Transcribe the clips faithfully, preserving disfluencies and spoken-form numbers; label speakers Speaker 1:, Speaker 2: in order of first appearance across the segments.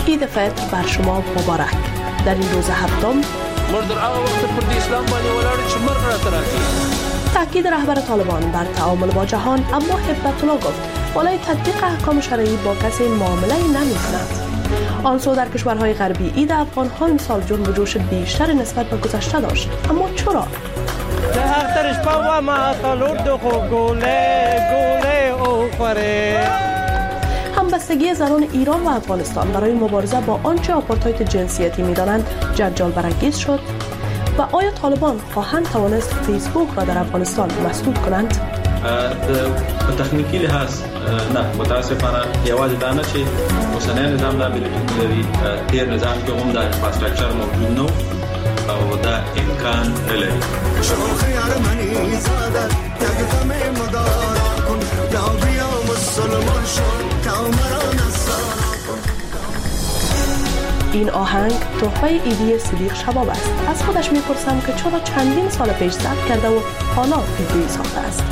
Speaker 1: عید فطر بر شما مبارک. در این روز هفتم
Speaker 2: مردر آقا وقت پر اسلام باندې ولاړ چې مرګ راته راځي.
Speaker 1: تاکید رهبر طالبان بر تعامل با جهان، اما هبت الله گفت بالای تطبیق احکام شرعی با کسی معامله نمی‌کند. آن سو در کشورهای غربی عید افغان‌ها امسال جنب و جوش بیشتر نسبت به گذشته داشت. اما چرا؟
Speaker 3: اخترش پاوا ما تلور دو گوله گوله او فره.
Speaker 1: همبستگی زنان ایران و افغانستان برای مبارزه با آنچه آپارتاید جنسیتی می‌دانند جنجال برانگیز شد و آیا طالبان خواهند توانست فیسبوک را در افغانستان مسدود کنند؟
Speaker 4: په تخنیکی لحاظ نه، متاسفانه یوازې دا نه چې اوسنی نظام دا بریښي لري، تیر نظام کې هم دا انفراستراکچر موجود نه او دا امکان نه لري.
Speaker 1: این آهنگ تحفه ایدی صدیق شباب است. از خودش میپرسم که چرا چندین سال پیش ضبط کرده و حالا ویدیویی ساخته است.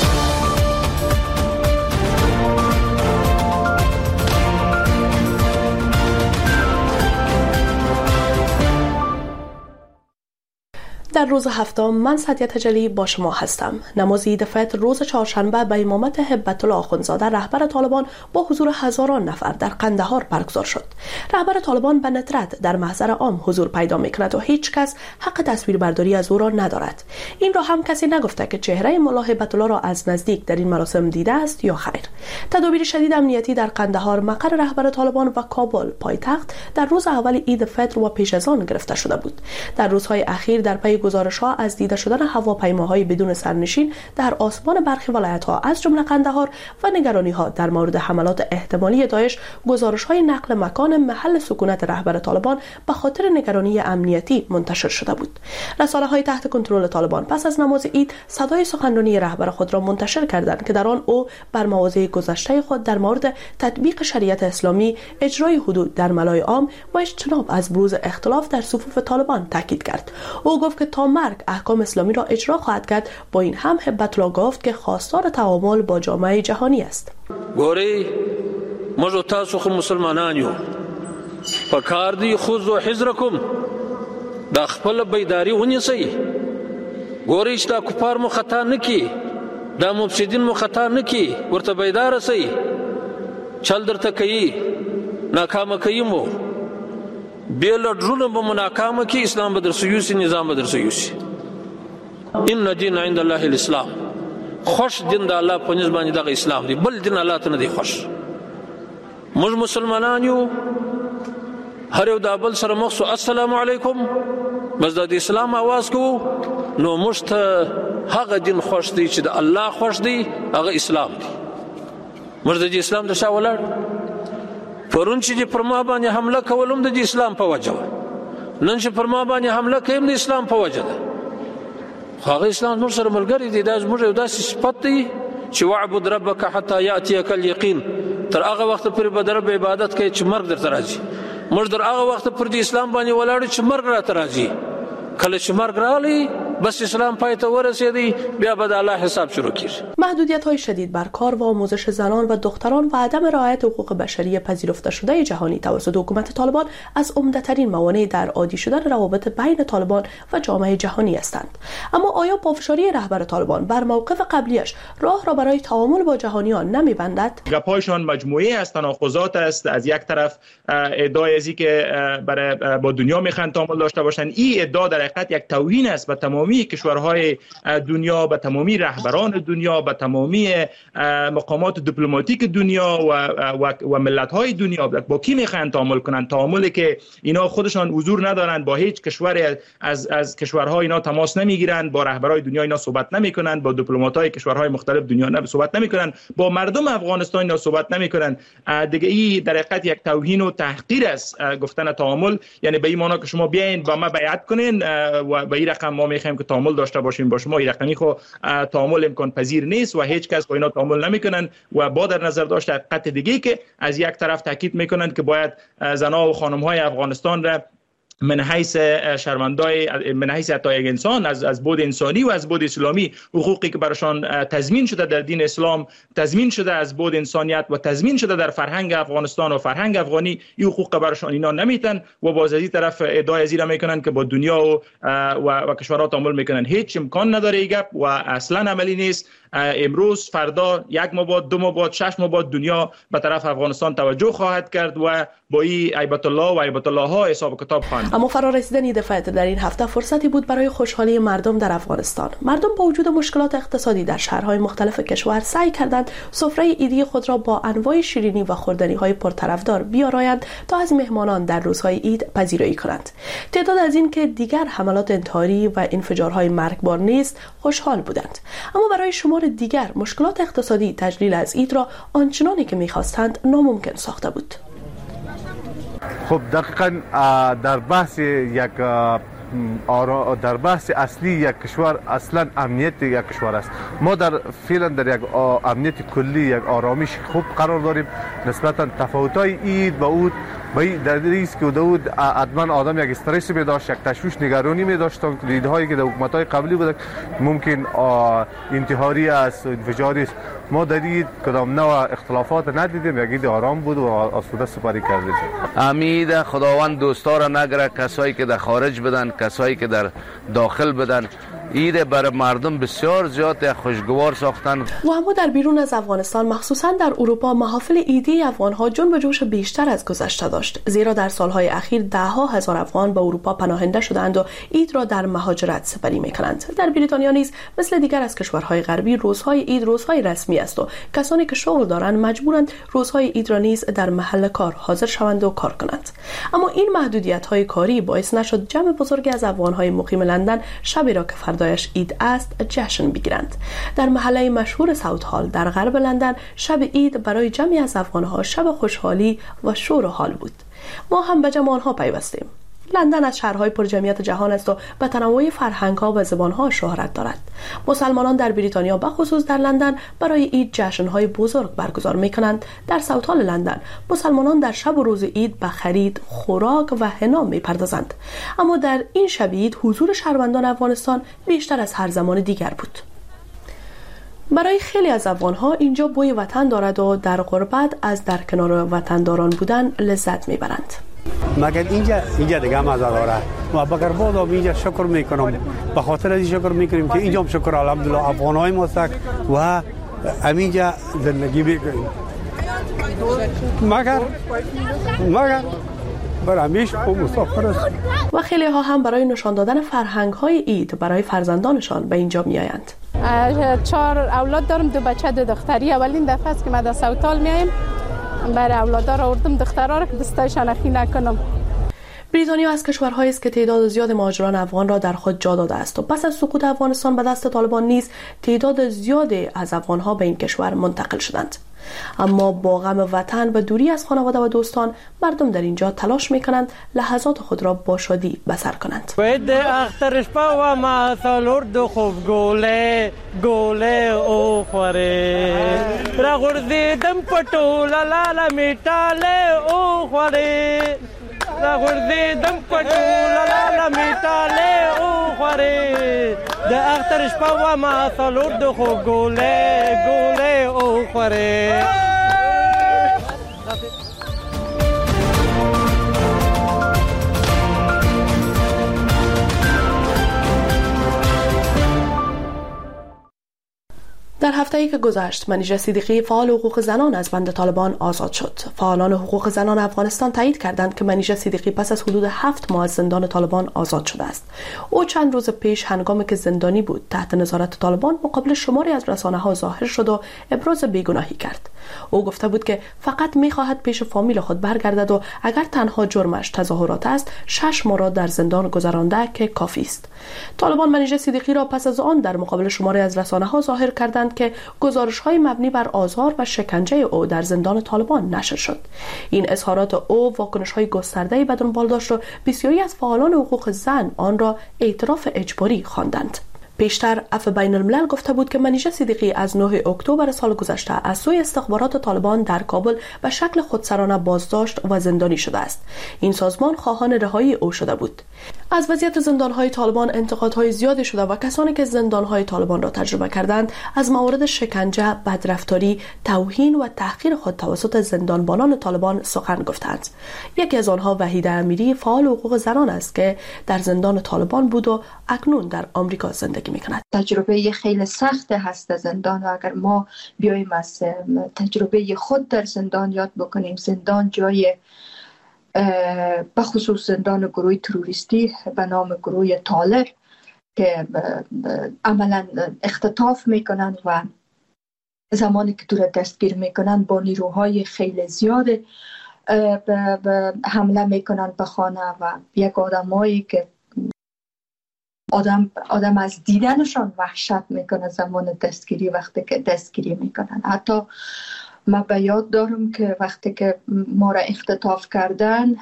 Speaker 1: در روز هفتم من سعدیه تجلی با شما هستم. نماز عید فطر روز چهارشنبه به امامت هبت الله آخوندزاده رهبر طالبان با حضور هزاران نفر در قندهار برگزار شد. رهبر طالبان به ندرت در محضر عام حضور پیدا میکند و هیچ کس حق تصویربرداری از او را ندارد. این را هم کسی نگفته که چهره ملا هبت الله را از نزدیک در این مراسم دیده است یا خیر. تدابیر شدید امنیتی در قندهار مقر رهبر طالبان و کابل پایتخت در روز اول عید فطر و پیش از آن گرفته شده بود. در روزهای اخیر در پی گزارش‌ها از دیده شدن هواپیماهای بدون سرنشین در آسمان برخی ولایت‌ها از جمله قندهار و نگرانی‌ها در مورد حملات احتمالی داعش، گزارش‌های نقل مکان محل سکونت رهبر طالبان به خاطر نگرانی امنیتی منتشر شده بود. رسانه‌های تحت کنترل طالبان پس از نماز عید صدای سخنرانی رهبر خود را منتشر کردند که در آن او بر مواضع گذشته خود در مورد تطبیق شریعت اسلامی، اجرای حدود در ملای عام و اجتناب از بروز اختلاف در صفوف طالبان تاکید کرد. او گفت که تا مرگ احکام اسلامی را اجرا خواهد کرد. با این هم هبت الله گفت که خواستار تعامل با جامعه جهانی است.
Speaker 2: ګوري موږ تاسو خو مسلمانان یو، پکار دی خذوا حذرکم، د خپل بیداری ونیسئ. ګوري چې دا کفار مو خطا نکي، دا مفسدین مو خطا نکي، ورته بیدار سئ. چل درته کوي، ناکام کوي مو بیل ډرونه به مناکامه کې اسلام بدر سيوسي نظام بدر سيوسي. ان دین عند الله الاسلام. خوش دین د الله په نسبت باندې د اسلام دی، بل دین الله ته نه دی خوش. موږ مسلمانان یو، هر یو د بل سره مخ السلام علیکم بس د اسلام आवाज کو نو موږ ته هغه دین خوش دی چې د الله خوش دی، هغه اسلام دی. موږ د اسلام د شاولر پرون چې پر ما باندې حمله کولم د اسلام په وجه، نن چې پر ما باندې حمله کوي د اسلام په وجه ده. هغه اسلام نور سره ملګری دی، دا زموږ یو داسې صفت دی چې وعبد ربک حتی یاتیک الیقین، تر هغه وخت پورې به د رب عبادت کوي چې مرګ درته راځي. موږ در هغه وخت پر د اسلام باندې ولاړ چې مرګ راته راځي. کله چې مرګ راغلی بس اسلام پای ته ورسیدی، بیا به د الله حساب شروع کیږي.
Speaker 1: محدودیت‌های شدید بر کار و آموزش زنان و دختران و عدم رعایت حقوق بشری پذیرفته شده جهانی توسط حکومت طالبان از عمده‌ترین موانع در عادی شدن روابط بین طالبان و جامعه جهانی هستند. اما آیا پافشاری رهبر طالبان بر موقف قبلیش راه را برای تعامل با جهانیان نمی‌بندد؟
Speaker 5: گپ‌هایشان مجموعه از تناقضات است. از یک طرف ادعای ازی که برای با دنیا میخوان تعامل داشته باشند، این ادعا در حقیقت یک توهین است به تمامی کشورهای دنیا، به تمامی رهبران دنیا، به تمامی مقامات دیپلماتیک دنیا و و, و ملت‌های دنیا. با کی میخوان تعامل کنند؟ تعاملی که اینا خودشان حضور ندارند، با هیچ کشوری از از کشورها اینا تماس نمیگیرند، با رهبرای دنیا اینا صحبت نمیکنند، با دیپلمات‌های کشورهای مختلف دنیا نه صحبت نمیکنند، با مردم افغانستان اینا صحبت نمیکنند. دیگه این در حقیقت یک توهین و تحقیر است گفتن تعامل. یعنی به این معنی که شما بیاین با ما بیعت کنین و به این رقم ما میخوایم که تعامل داشته باشیم با شما، این رقمی خو تعامل امکان پذیر نیست و هیچ کس با اینا تعامل نمیکنن. و با در نظر داشت حقیقت دیگه که از یک طرف تاکید میکنند که باید زنها و خانم های افغانستان را من حیث شرمندای من حیث حتی یک انسان از از بود انسانی و از بود اسلامی حقوقی که برشان تضمین شده در دین اسلام، تضمین شده از بود انسانیت و تضمین شده در فرهنگ افغانستان و فرهنگ افغانی، این حقوق برشان اینا نمیتن و باز از این طرف ادعای زیر میکنن که با دنیا و و, و کشورها تعامل میکنن. هیچ امکان نداره این گپ و اصلا عملی نیست. امروز فردا یک ماه بعد، دو ماه بعد، شش ماه بعد دنیا به طرف افغانستان توجه خواهد کرد و با این ایبت الله و ایبت الله ها حساب کتاب خواهند.
Speaker 1: اما فرارسیدن دفعه در این هفته فرصتی بود برای خوشحالی مردم در افغانستان. مردم با وجود مشکلات اقتصادی در شهرهای مختلف کشور سعی کردند سفره عیدی خود را با انواع شیرینی و خوردنی‌های پرطرفدار بیارایند تا از مهمانان در روزهای عید پذیرایی کنند. تعداد از این که دیگر حملات انتحاری و انفجارهای مرگبار نیست خوشحال بودند. اما برای شمار دیگر مشکلات اقتصادی تجلیل از عید را آنچنانی که می‌خواستند ناممکن ساخته بود.
Speaker 6: خب دقیقاً در بحث یک آرا در بحث اصلی یک کشور اصلا امنیت یک کشور است. ما در فعلا در یک امنیت کلی، یک آرامش خوب قرار داریم. نسبتا تفاوت‌های عید و عود و در ریسک که داود ادمن آدم یک استرس می داشت، یک تشویش نگرانی می داشت. دیدهایی که در حکومت‌های قبلی بود ممکن انتحاری است، انفجاری است. ما در این کدام نوع اختلافات ندیدیم، یک عید آرام بود و آسوده سپری کردیم.
Speaker 7: امید خداوند دوستا را نگره، کسایی که در خارج بدن، کسایی که در داخل بدن، عید برای مردم بسیار زیاد خوشگوار ساختن.
Speaker 1: و اما در بیرون از افغانستان، مخصوصا در اروپا، محافل عیدی افغان‌ها جنب و جوش بیشتر از گذشته داشت، زیرا در سالهای اخیر ده ها هزار افغان به اروپا پناهنده شدند و عید را در مهاجرت سپری می‌کنند. در بریتانیا نیز مثل دیگر از کشورهای غربی روزهای عید روزهای رسمی است و کسانی که شغل دارند مجبورند روزهای عید را نیز در محل کار حاضر شوند و کار کنند. اما این محدودیت‌های کاری باعث نشد جمع بزرگی از افغان‌های مقیم لندن شبی را که فردایش عید است جشن بگیرند. در محله مشهور ساوت هال در غرب لندن شب عید برای جمعی از افغان‌ها شب خوشحالی و شور و حال بود. ما هم به جمع آنها پیوستیم. لندن از شهرهای پرجمعیت جهان است و به تنوع فرهنگ‌ها و زبان‌ها شهرت دارد. مسلمانان در بریتانیا به خصوص در لندن برای عید جشن‌های بزرگ برگزار می‌کنند. در ساوت هال لندن مسلمانان در شب و روز عید به خرید، خوراک و حنا می‌پردازند. اما در این شب عید حضور شهروندان افغانستان بیشتر از هر زمان دیگر بود. برای خیلی از افغان‌ها اینجا بوی وطن دارد و در غربت از در کنار وطنداران بودن لذت می‌برند.
Speaker 8: مگر اینجا اینجا دیگه مزه داره و بگر بود اینجا شکر میکنم، به خاطر از شکر میکنیم که اینجا هم شکر الحمدلله افغانای ما است و همینجا زندگی میکنیم. مگر مگر برای خوب مسافر است.
Speaker 1: و خیلی ها هم برای نشان دادن فرهنگ های عید برای فرزندانشان به اینجا میآیند.
Speaker 9: چهار اولاد دارم، دو بچه دو دختری. اولین دفعه است که ما در ساوت هال میایم. برای اولادها را آوردم، دخترها را که دستایشان اخی نکنم.
Speaker 1: بریتانیا از کشورهایی است که تعداد زیاد مهاجران افغان را در خود جا داده است و پس از سقوط افغانستان به دست طالبان نیز تعداد زیادی از افغانها به این کشور منتقل شدند. اما با غم وطن و دوری از خانواده و دوستان مردم در اینجا تلاش میکنند لحظات خود را با شادی بسر کنند.
Speaker 3: وید اخترش پا و ما سالورد خوب گوله گوله او خوره را غرزیدم پټول لاله میټاله او خوره را غرزیدم پټول لاله میټاله او خوره د اخترش پا و ما سالورد خوب گوله گوله او خوره. در هفته‌ای که گذشت منیژه صدیقی فعال حقوق زنان از بند طالبان آزاد شد. فعالان حقوق زنان افغانستان تایید کردند که منیژه صدیقی پس از حدود هفت ماه از زندان طالبان آزاد شده است. او چند روز پیش هنگامی که زندانی بود تحت نظارت طالبان مقابل شماری از رسانه‌ها ظاهر شد و ابراز بیگناهی کرد. او گفته بود که فقط می‌خواهد پیش فامیل خود برگردد و اگر تنها جرمش تظاهرات است شش ماه را در زندان گذرانده که کافی است. طالبان منیژه صدیقی را پس از آن در مقابل شماری از رسانه‌ها ظاهر کردند که گزارش‌های مبنی بر آزار و شکنجه او در زندان طالبان نشر شد. این اظهارات او واکنش‌های گسترده‌ای به دنبال داشت و بسیاری از فعالان حقوق زن آن را اعتراف اجباری خواندند.
Speaker 1: پیشتر عفو بین الملل گفته بود که منیژه صدیقی از نه اکتبر سال گذشته از سوی استخبارات طالبان در کابل به شکل خودسرانه بازداشت و زندانی شده است. این سازمان خواهان رهایی او شده بود. از وضعیت زندان‌های طالبان انتقادهای زیادی شده و کسانی که زندان‌های طالبان را تجربه کردند از موارد شکنجه، بدرفتاری، توهین و تحقیر خود توسط زندانبانان طالبان سخن گفتند. یکی از آنها وحیده امیری فعال حقوق زنان است که در زندان طالبان بود و اکنون در آمریکا زندگی می‌کند.
Speaker 10: تجربه خیلی سخت هست زندان و اگر ما بیایم از تجربه خود در زندان یاد بکنیم، زندان جای به خصوص زندان گروه تروریستی به نام گروه طالب که عملا اختطاف میکنن و زمانی که تو را دستگیر میکنن با نیروهای خیلی زیاد حمله میکنن به خانه و یک آدمایی که آدم آدم از دیدنشان وحشت میکنه زمان دستگیری وقتی که دستگیری میکنن. حتی من به یاد دارم که وقتی که ما را اختطاف کردن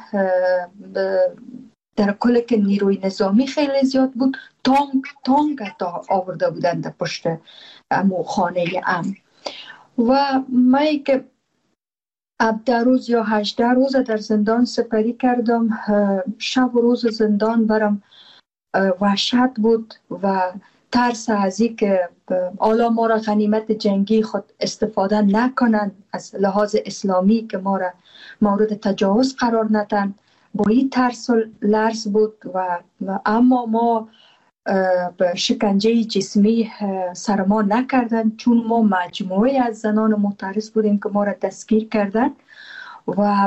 Speaker 10: در کل که نیروی نظامی خیلی زیاد بود، تانک تانک آورده بودن در پشت امو خانه ام و من که هفده روز یا هجده روز در زندان سپری کردم. شب و روز زندان برام وحشت بود و ترس از این که حالا ما را غنیمت جنگی خود استفاده نکنن، از لحاظ اسلامی که ما را مورد تجاوز قرار ندن، با این ترس و لرز بود و, و اما ما به شکنجه جسمی سر ما نکردن چون ما مجموعه از زنان معترض بودیم که ما را دستگیر کردن و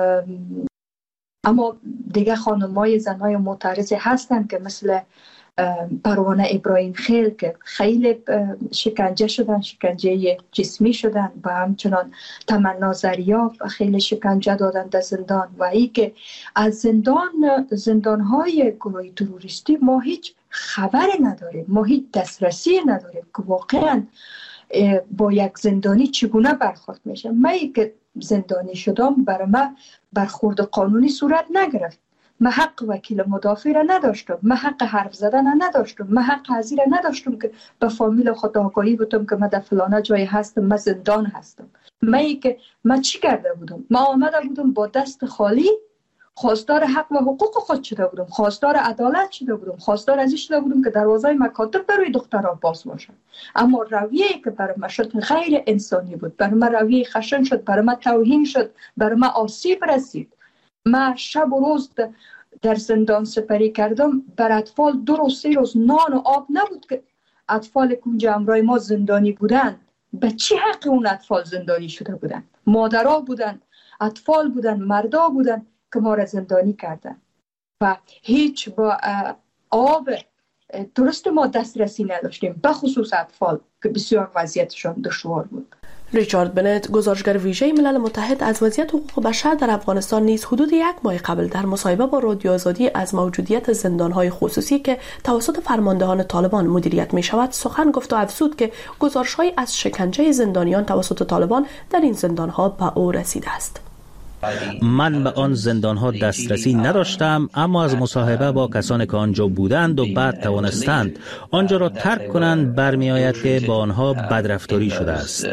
Speaker 10: اما دیگه خانم‌های زنهای معترض هستن که مثل پروانه ابراهیم خیل که خیلی شکنجه شدن، شکنجه جسمی شدن و همچنان تمنا زریاب خیلی شکنجه دادن در زندان و ای که از زندان زندانهای گروه تروریستی ما هیچ خبر نداریم، ما هیچ دسترسی نداریم که واقعا با یک زندانی چگونه برخورد میشه. من که زندانی شدم برای من برخورد قانونی صورت نگرفت. من حق وکیل مدافع را نداشتم، من حق حرف زدن نداشتم، من حق حاضر نداشتم که به فامیل خود آگاهی بدم که من در فلانه جای هستم، من زندان هستم. من که من چی کرده بودم؟ من آمده بودم با دست خالی، خواستار حق و حقوق خود شده بودم، خواستار عدالت شده بودم، خواستار از این شده بودم که دروازه مکاتب برای دخترها باز باشن. اما رویه‌ای که برای من شد غیر انسانی بود، برای من رویه خشن شد، برای من توهین شد، برای من آسیب رسید. من شب و روز در زندان سپری کردم، بر اطفال دو روز سه روز نان و آب نبود که اطفال کنج امرای ما زندانی بودن. به چی حق اون اطفال زندانی شده بودن؟ مادرها بودن، اطفال بودن، مردا بودن که ما را زندانی کردن و هیچ با آب درست ما دسترسی نداشتیم، به خصوص اطفال که بسیار وضعیتشان دشوار بود.
Speaker 1: ریچارد بنت، گزارشگر ویژه ملل متحد از وضعیت حقوق بشر در افغانستان نیز حدود یک ماه قبل در مصاحبه با رادیو آزادی از موجودیت زندان‌های خصوصی که توسط فرماندهان طالبان مدیریت می‌شود سخن گفت و افزود که گزارش‌هایی از شکنجه زندانیان توسط طالبان در این زندان‌ها به او رسیده است.
Speaker 11: من به آن زندان‌ها دسترسی نداشتم، اما از مصاحبه با کسانی که آنجا بودند و بعد توانستند آنجا را ترک کنند برمی‌آید که با آنها بدرفتاری شده است.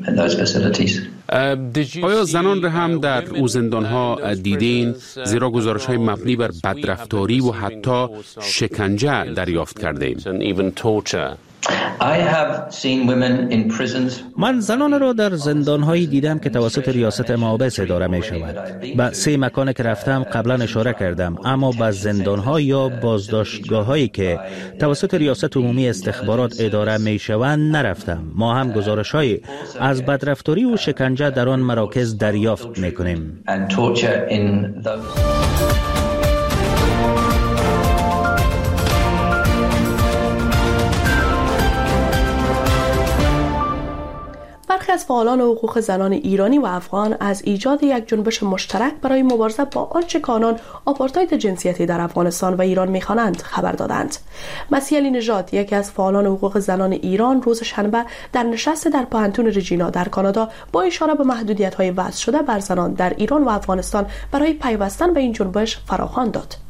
Speaker 12: آیا زنان را هم در او زندان‌ها دیدین؟ زیرا گزارش‌های مبنی بر بدرفتاری و حتی شکنجه دریافت کردیم.
Speaker 11: من زنان را در زندان‌هایی دیدم که توسط ریاست مابس اداره می‌شود. به سه مکان که رفتم قبلا اشاره کردم، اما به زندان‌ها یا بازداشتگاه‌هایی که توسط ریاست عمومی استخبارات اداره می‌شوند نرفتم. ما هم گزارش‌هایی از بدرفتاری و شکنجه در آن مراکز دریافت می‌کنیم.
Speaker 1: برخی از فعالان حقوق زنان ایرانی و افغان از ایجاد یک جنبش مشترک برای مبارزه با آنچه که آنان آپارتاید جنسیتی در افغانستان و ایران می‌خوانند خبر دادند. مسیح علی نژاد، یکی از فعالان حقوق زنان ایران، روز شنبه در نشست در پوهنتون رجینا در کانادا با اشاره به محدودیت‌های وضع شده بر زنان در ایران و افغانستان برای پیوستن به این جنبش فراخوان داد.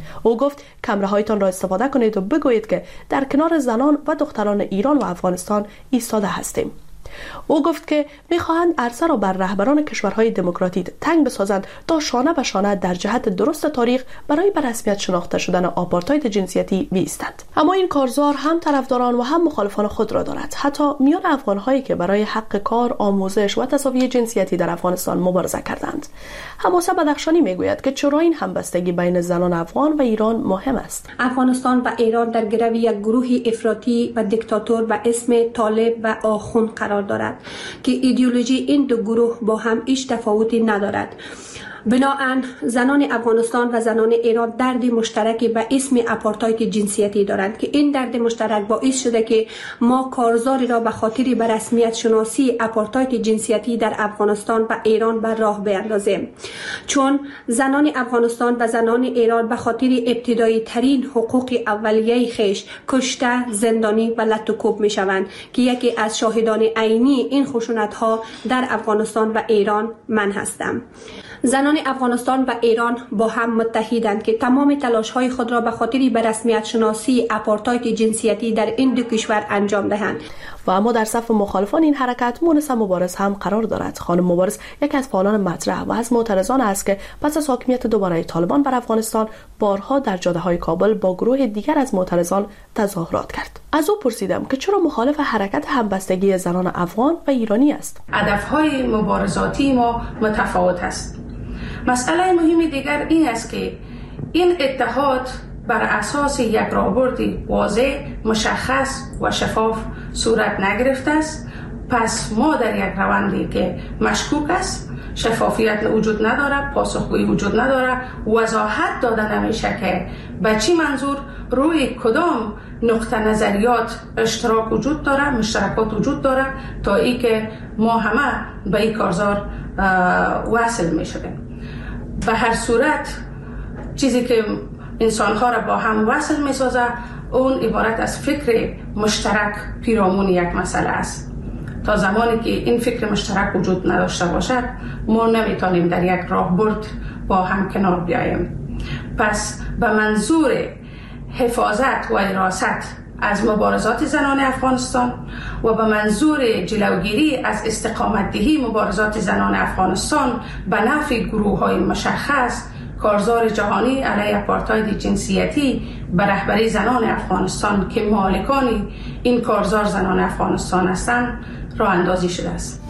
Speaker 1: او گفت کمرهایتان را استفاده کنید و بگویید که در کنار زنان و دختران ایران و افغانستان ایستاده هستیم. او گفت که می‌خواهند عرصه را بر رهبران کشورهای دموکراتیک تنگ بسازند تا شانه به شانه در جهت درست تاریخ برای به رسمیت شناخته شدن آپارتاید جنسیتی بایستند. اما این کارزار هم طرفداران و هم مخالفان خود را دارد. حتی میان افغان‌هایی که برای حق کار، آموزش و تساوی جنسیتی در افغانستان مبارزه کردند. حماسه بدخشانی میگوید که چرا این همبستگی بین زنان افغان و ایران مهم است.
Speaker 13: افغانستان و ایران در گرو یک گروه افراطی و دیکتاتور به اسم طالب و آخوند قرار دارد که ایدئولوژی این دو گروه با هم هیچ تفاوتی ندارد. بنابراین زنان افغانستان و زنان ایران درد مشترکی به اسم آپارتاید جنسیتی دارند که این درد مشترک باعث شده که ما کارزاری را به خاطر به رسمیت شناسی آپارتاید جنسیتی در افغانستان و ایران بر راه بیاندازیم، چون زنان افغانستان و زنان ایران به خاطر ابتدایی ترین حقوق اولیه خیش کشته، زندانی و لطوکوب می شوند که یکی از شاهدان عینی این خشونت ها در افغانستان و ایران من هستم. زنان افغانستان و ایران با هم متحدند که تمام تلاش‌های خود را به خاطر به رسمیت شناسی آپارتاید جنسیتی در این دو کشور انجام دهند.
Speaker 1: و اما در صف مخالفان این حرکت مونس مبارز هم قرار دارد. خانم مبارز یکی از فعالان مطرح و از معترضان است که پس از حاکمیت دوباره طالبان بر افغانستان بارها در جاده‌های کابل با گروه دیگر از معترضان تظاهرات کرد. از او پرسیدم که چرا مخالف حرکت همبستگی زنان افغان و ایرانی است.
Speaker 14: هدف‌های مبارزاتی ما متفاوت است. مسئله مهم دیگر این است که این اتحاد بر اساس یک راهبرد واضح، مشخص و شفاف صورت نگرفته است. پس ما در یک روندی که مشکوک است، شفافیت وجود نداره، پاسخگویی وجود نداره، وضاحت داده نمیشه که به چی منظور روی کدام نقطه نظریات اشتراک وجود داره، مشترکات وجود داره، تا ای که ما همه به این کارزار وصل می شدیم. به هر صورت چیزی که انسان‌ها را با هم وصل می‌سازه اون عبارت از فکر مشترک پیرامون یک مسئله است. تا زمانی که این فکر مشترک وجود نداشته باشد ما نمیتونیم در یک راهبرد با هم کنار بیاییم. پس به منظور حفاظت و حراست از مبارزات زنان افغانستان و به منظور جلوگیری از استقامت دهی مبارزات زنان افغانستان به نفع گروه‌های مشخص، کارزار جهانی علیه آپارتاید جنسیتی به رهبری زنان افغانستان که مالکان این کارزار زنان افغانستان هستند راه اندازی شده است.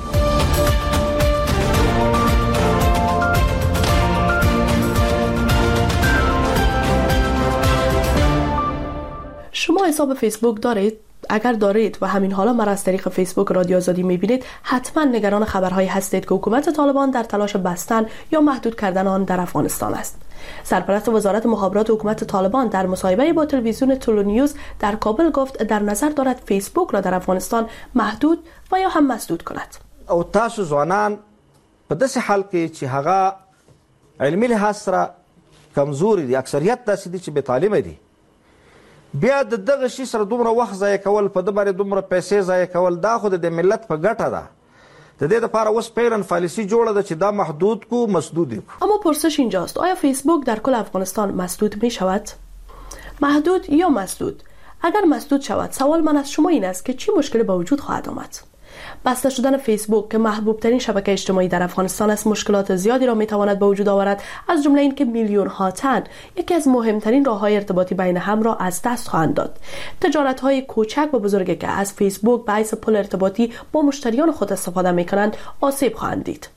Speaker 1: شما حساب فیسبوک دارید؟ اگر دارید و همین حالا مرا از طریق فیسبوک رادیو آزادی میبینید، حتما نگران خبرهایی هستید که حکومت طالبان در تلاش بستن یا محدود کردن آن در افغانستان است. سرپرست وزارت مخابرات حکومت طالبان در مصاحبه با تلویزیون تولو نیوز در کابل گفت در نظر دارد فیسبوک را در افغانستان محدود و یا هم مسدود کند.
Speaker 15: او تاسو ځوانان په داسې حال کې چې هغه علمي لحاظ سره کمزوري دي، اکثریت داسې دي چې بې تعلیمه دي، بیا د دغه شي سره دومره وخت ضایع کول، په ده باندې دومره پیسې ضایع کول، دا خو د ملت په ګټه ده. د دې لپاره اوس پیرن پالیسی جوړه ده چې دا محدود کو مسدود کو.
Speaker 1: اما پرسش اینجاست، آیا فیسبوک در کل افغانستان مسدود می شود؟ محدود یا مسدود؟ اگر مسدود شود، سوال من از شما این است که چی مشکلی به وجود خواهد آمد؟ بسته شدن فیسبوک که محبوب ترین شبکه اجتماعی در افغانستان است مشکلات زیادی را میتواند به وجود آورد، از جمله این که میلیون ها تن یکی از مهمترین راههای ارتباطی بین هم را از دست خواهند داد. تجارت های کوچک و بزرگی که از فیسبوک به حیث پل ارتباطی با مشتریان خود استفاده میکنند آسیب خواهند دید.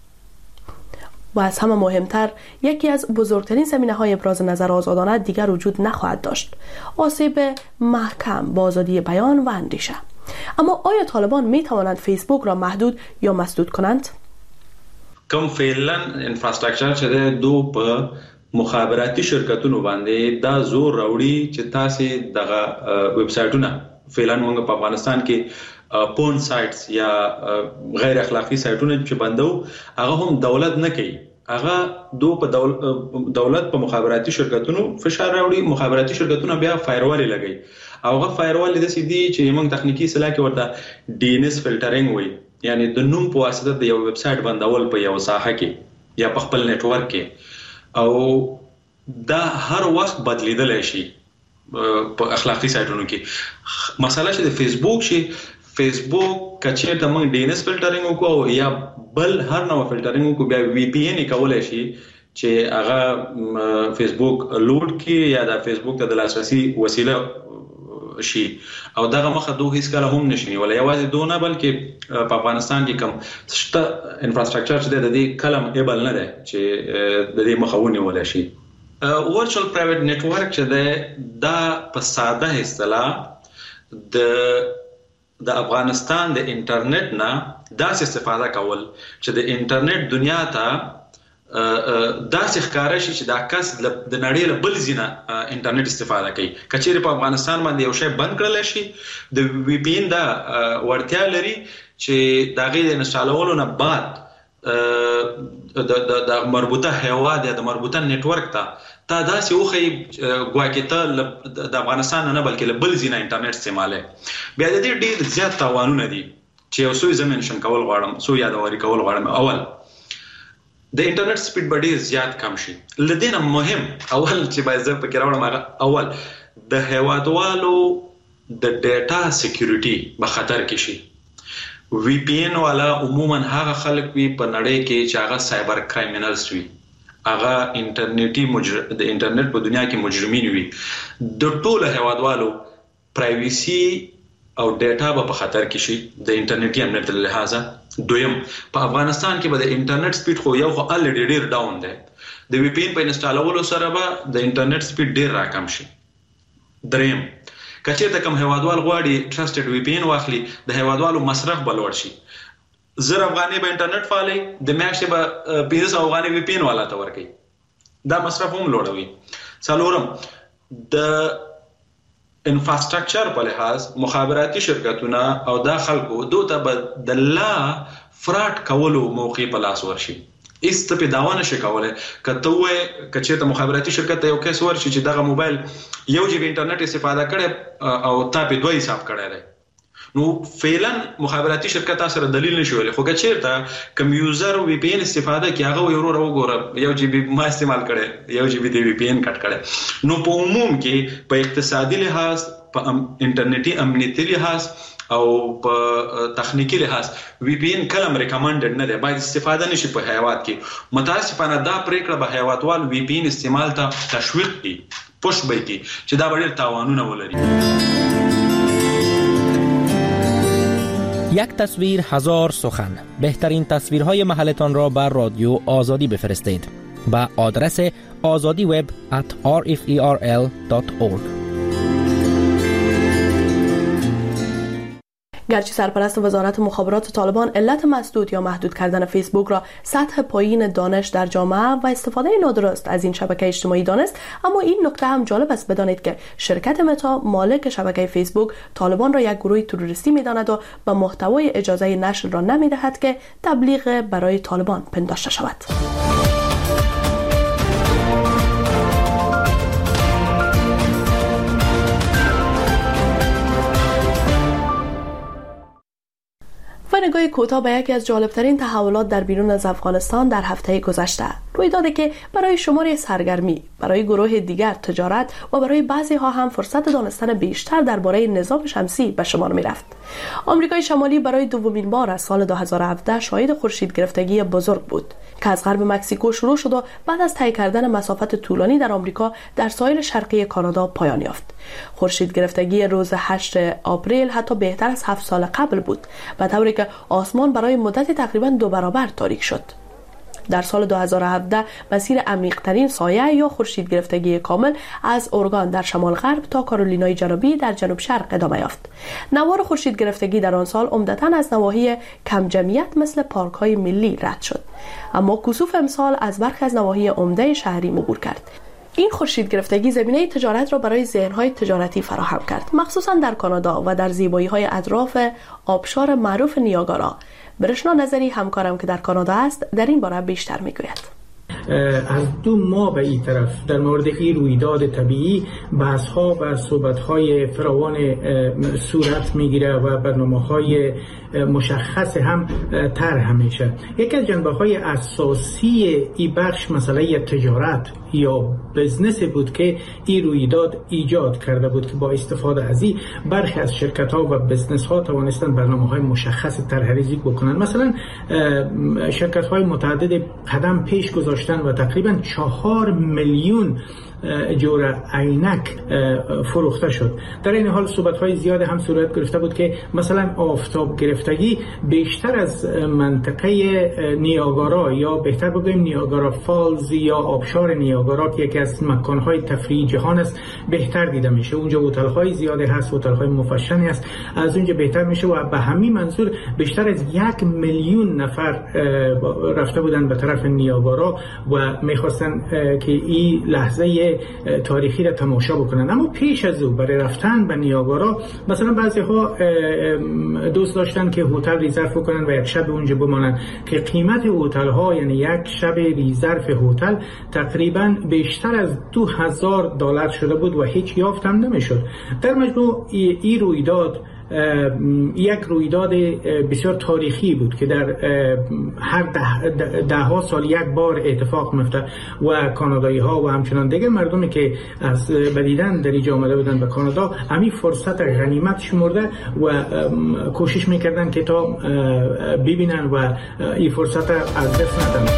Speaker 1: و از همه مهمتر، یکی از بزرگترین زمینه‌های ابراز نظر آزادانه دیگر وجود نخواهد داشت: آسیب محکم با آزادی بیان و اندیشه. اما آیا طالبان می توانند فیسبوک را محدود یا مسدود کنند؟
Speaker 4: کوم فعلا انفراستراکچر چې دو په مخابراتي شرکتونو باندې دا زور راوړي چې تاسو دغه ویب سایټونه فعلا موږ په افغانستان کې پون سایټس یا غیر اخلاقی سایټونه چې بندو، هغه هم دولت نه کوي، هغه دو په دولت په مخابراتي شرکتونو فشار راوړي، مخابراتي شرکتونه بیا فایروال لګي، هغه فایروال د سې دي چې موږ تخنیکی اصطلاح کې ورته ډي ان اس فلټرینګ وایي، یعنی د نوم په واسطه د یو ویب سایټ بندول په یو ساحه کې یا په خپل نتورک کې، او دا هر وخت بدلیدل شي په اخلاقی سایټونو کې. مسله چې د فیسبوک شي، فیسبوک کچې ته موږ ډي ان اس فلټرینګ وکړو یا بل هر نوع فلټرینګ وکړو، بیا وی پی ان کولای شي چې هغه فیسبوک لوډ کړي یا د فیسبوک ته د لاسرسي وسیله شي او دغه مخه دوه هیڅ کله هم نشي ولا یوازې دونه بلکې په افغانستان کې کم شته انفراستراکچر چې د دې کلم ایبل نه ده چې د دې مخاوني ولا شي. ورچوال پرایویټ نتورک چې ده دا په ساده اصطلاح د د افغانستان د انټرنیټ نه داسې استفاده کول چې د انټرنیټ دنیا ته داسې ښکاره شي چې دا کس د نړۍ له بل ځای نه انټرنیټ استفاده کوي. کچېرې په افغانستان باندې یو شی بند کړلی شي، د وی پی ان دا وړتیا لري چې د هغې د انسټالولو نه بعد د مربوطه هیواد یا د مربوطه نتورک ته تا داسې وښیي ګواکې ته د افغانستان نه بلکې له بل ځای نه انټرنیټ استعمالوي. بیا د دې ډېر زیات تاوانونه دي چې یو څو زه منشن کول غواړم، څو یادواري کول غواړم. اول د انټرنیټ سپیډ به ډېر زیات کم شي. له دې نه مهم اول چې باید زه پکې راوړم هغه اول د هیوادوالو د ډیټا سکیورټي به خطر کې شي. وی پی ان والا عموما هغه خلک وي په نړۍ کې چې هغه سایبر کرایمینلز وي، هغه انټرنیټي مجر... د انټرنیټ په دنیا کې مجرمین وي. د ټولو هیوادوالو پرایویسي او ډیټا به په خطر کې شي د انټرنیټي امنیت له لحاظه. دویم په افغانستان کې به د انټرنیټ سپیډ خو یو خو الریډي ډیر ډاون دی، د وی پی ان په انسټالولو سره به د انټرنیټ سپیډ ډیر راکم شي. دریم کچېرته کوم هیوادوال غواړي ټرسټډ وی پی ان واخلي، د هیوادوالو مصرف به لوړ شي. زر افغانۍ به انټرنیټ فعالوي، د میاشتې به پنځه سوه افغانۍ وی پی ان والا ته ورکوي، دا مصرف هم لوړوي. څلورم د انفراستراکچر په لحاظ مخابراتي شرکتونه او دا خلکو دو ته به د لا فراډ کولو موقع په لاس ورشي. هیڅ ته پې دعوا نشي کولی که ته ووایې که چېرته مخابراتي شرکت ته یو کیس ورشي چې دغه موبایل یو جی بي انټرنیټ استفاده کړی او تا پې دوه حساب کړی دی، نو فعلا مخابراتي شرکت تاسو سره دلیل نشي ویلی. خو که چېرته کوم یوزر وی پی ان استفاده کوي هغه وایي وروره وګوره یو جی بي ما استعمال کړی، یو جی بي د وی پی ان کټ کړی. نو په عموم کې په اقتصادي لحاظ، په انټرنیټي امنیتي لحاظ او په تخنیکی لحاظ وی پی ان کلم ریکمندډ نه دی، باید استفاده نشي په هیواد کې. متاسفانه دا پریکړه به هیوادوال وی پی ان استعمال ته تشویق کړي، پوش به کړي چې دا به ډېر تاوانونه ولري.
Speaker 16: یک تصویر هزار سخن. بهترین تصویرهای محلتان را بر رادیو آزادی بفرستید به آدرس آزادی وب ات آر اف ای آر ال دات اورگ.
Speaker 1: گرچه سرپرست وزارت مخابرات طالبان علت مسدود یا محدود کردن فیسبوک را سطح پایین دانش در جامعه و استفاده نادرست از این شبکه اجتماعی دانست، اما این نکته هم جالب است بدانید که شرکت متا مالک شبکه فیسبوک طالبان را یک گروه تروریستی می‌داند و به محتوای اجازه نشر را نمی‌دهد که تبلیغ برای طالبان پنداشته شود. و نگاهی کوتاه به یکی از جالبترین تحولات در بیرون از افغانستان در هفته گذشته. رویدادی که برای شماری سرگرمی، برای گروه دیگر تجارت و برای بعضی ها هم فرصت دانستن بیشتر درباره نظام شمسی به شمار می رفت. آمریکای شمالی برای دومین بار از سال دو هزار و هفده شاهد خورشید گرفتگی بزرگ بود که از غرب مکزیکو شروع شد و بعد از طی کردن مسافت طولانی در آمریکا در ساحل شرقی کانادا پایان یافت. خورشید گرفتگی روز هشتم آپریل حتی بهتر از هفت سال قبل بود، به طوری که آسمان برای مدت تقریبا دو برابر تاریک شد. در سال دو هزار و هفده مسیر عمیق‌ترین سایه یا خورشید گرفتگی کامل از اورگان در شمال غرب تا کارولینای جنوبی در جنوب شرق ادامه یافت. نوار خورشید گرفتگی در آن سال عمدتاً از نواحی کم جمعیت مثل پارک‌های ملی رد شد، اما کسوف امسال از برخی از نواحی عمده شهری عبور کرد. این خورشید گرفتگی زمینه تجارت را برای ذهن‌های تجارتی فراهم کرد، مخصوصاً در کانادا و در زیبایی‌های اطراف آبشار معروف نیاگارا. برشنا نظری همکارم که در کانادا است در این باره بیشتر میگوید.
Speaker 17: از دو ماه به این طرف در مورد این رویداد طبیعی بحث ها و صحبت های فراوان صورت میگیره و برنامه های مشخص هم طرح میشه. یکی از جنبه های اساسی این بخش مسئله تجارت یا بزنس بود که این رویداد ایجاد کرده بود که با استفاده از این برخی از شرکت ها و بزنس ها توانستند برنامه های مشخص طرح‌ریزی بکنن. مثلا شرکت های متعدد قدم پیش گذاشتن و تقریبا چهار میلیون جور عینک فروخته شد. در این حال صحبت‌های زیاد هم صورت گرفته بود که مثلا آفتاب گرفتگی بیشتر از منطقه نیاگارا یا بهتر بگویم نیاگارا فالز یا آبشار نیاگارا که یکی از مکان‌های تفریحی جهان است بهتر دیده میشه. اونجا هتل‌های زیادی هست، هتل‌های مفشنی هست، از اونجا بهتر میشه و به همین منظور بیشتر از یک میلیون نفر رفته بودن به طرف نیاگارا و می‌خواستن که این لحظه تاریخی را تماشا بکنن. اما پیش از او برای رفتن به نیاگارا مثلا بعضی ها دوست داشتن که هتل ریزرو بکنن و یک شب اونجا بمانن که قیمت هتل ها یعنی یک شب ریزرو هتل تقریبا بیشتر از دو هزار دلار شده بود و هیچ یافت هم نمیشد. در مجموع این رویداد یک رویداد بسیار تاریخی بود که در هر ده, ده, ده ها سال یک بار اتفاق میفته و کانادایی ها و همچنان دیگر مردمی که از بدیدن در اینجا آمده بودن به کانادا همین فرصت غنیمت شمرده و کوشش میکردن که تا ببینن و این فرصت از دست ندن.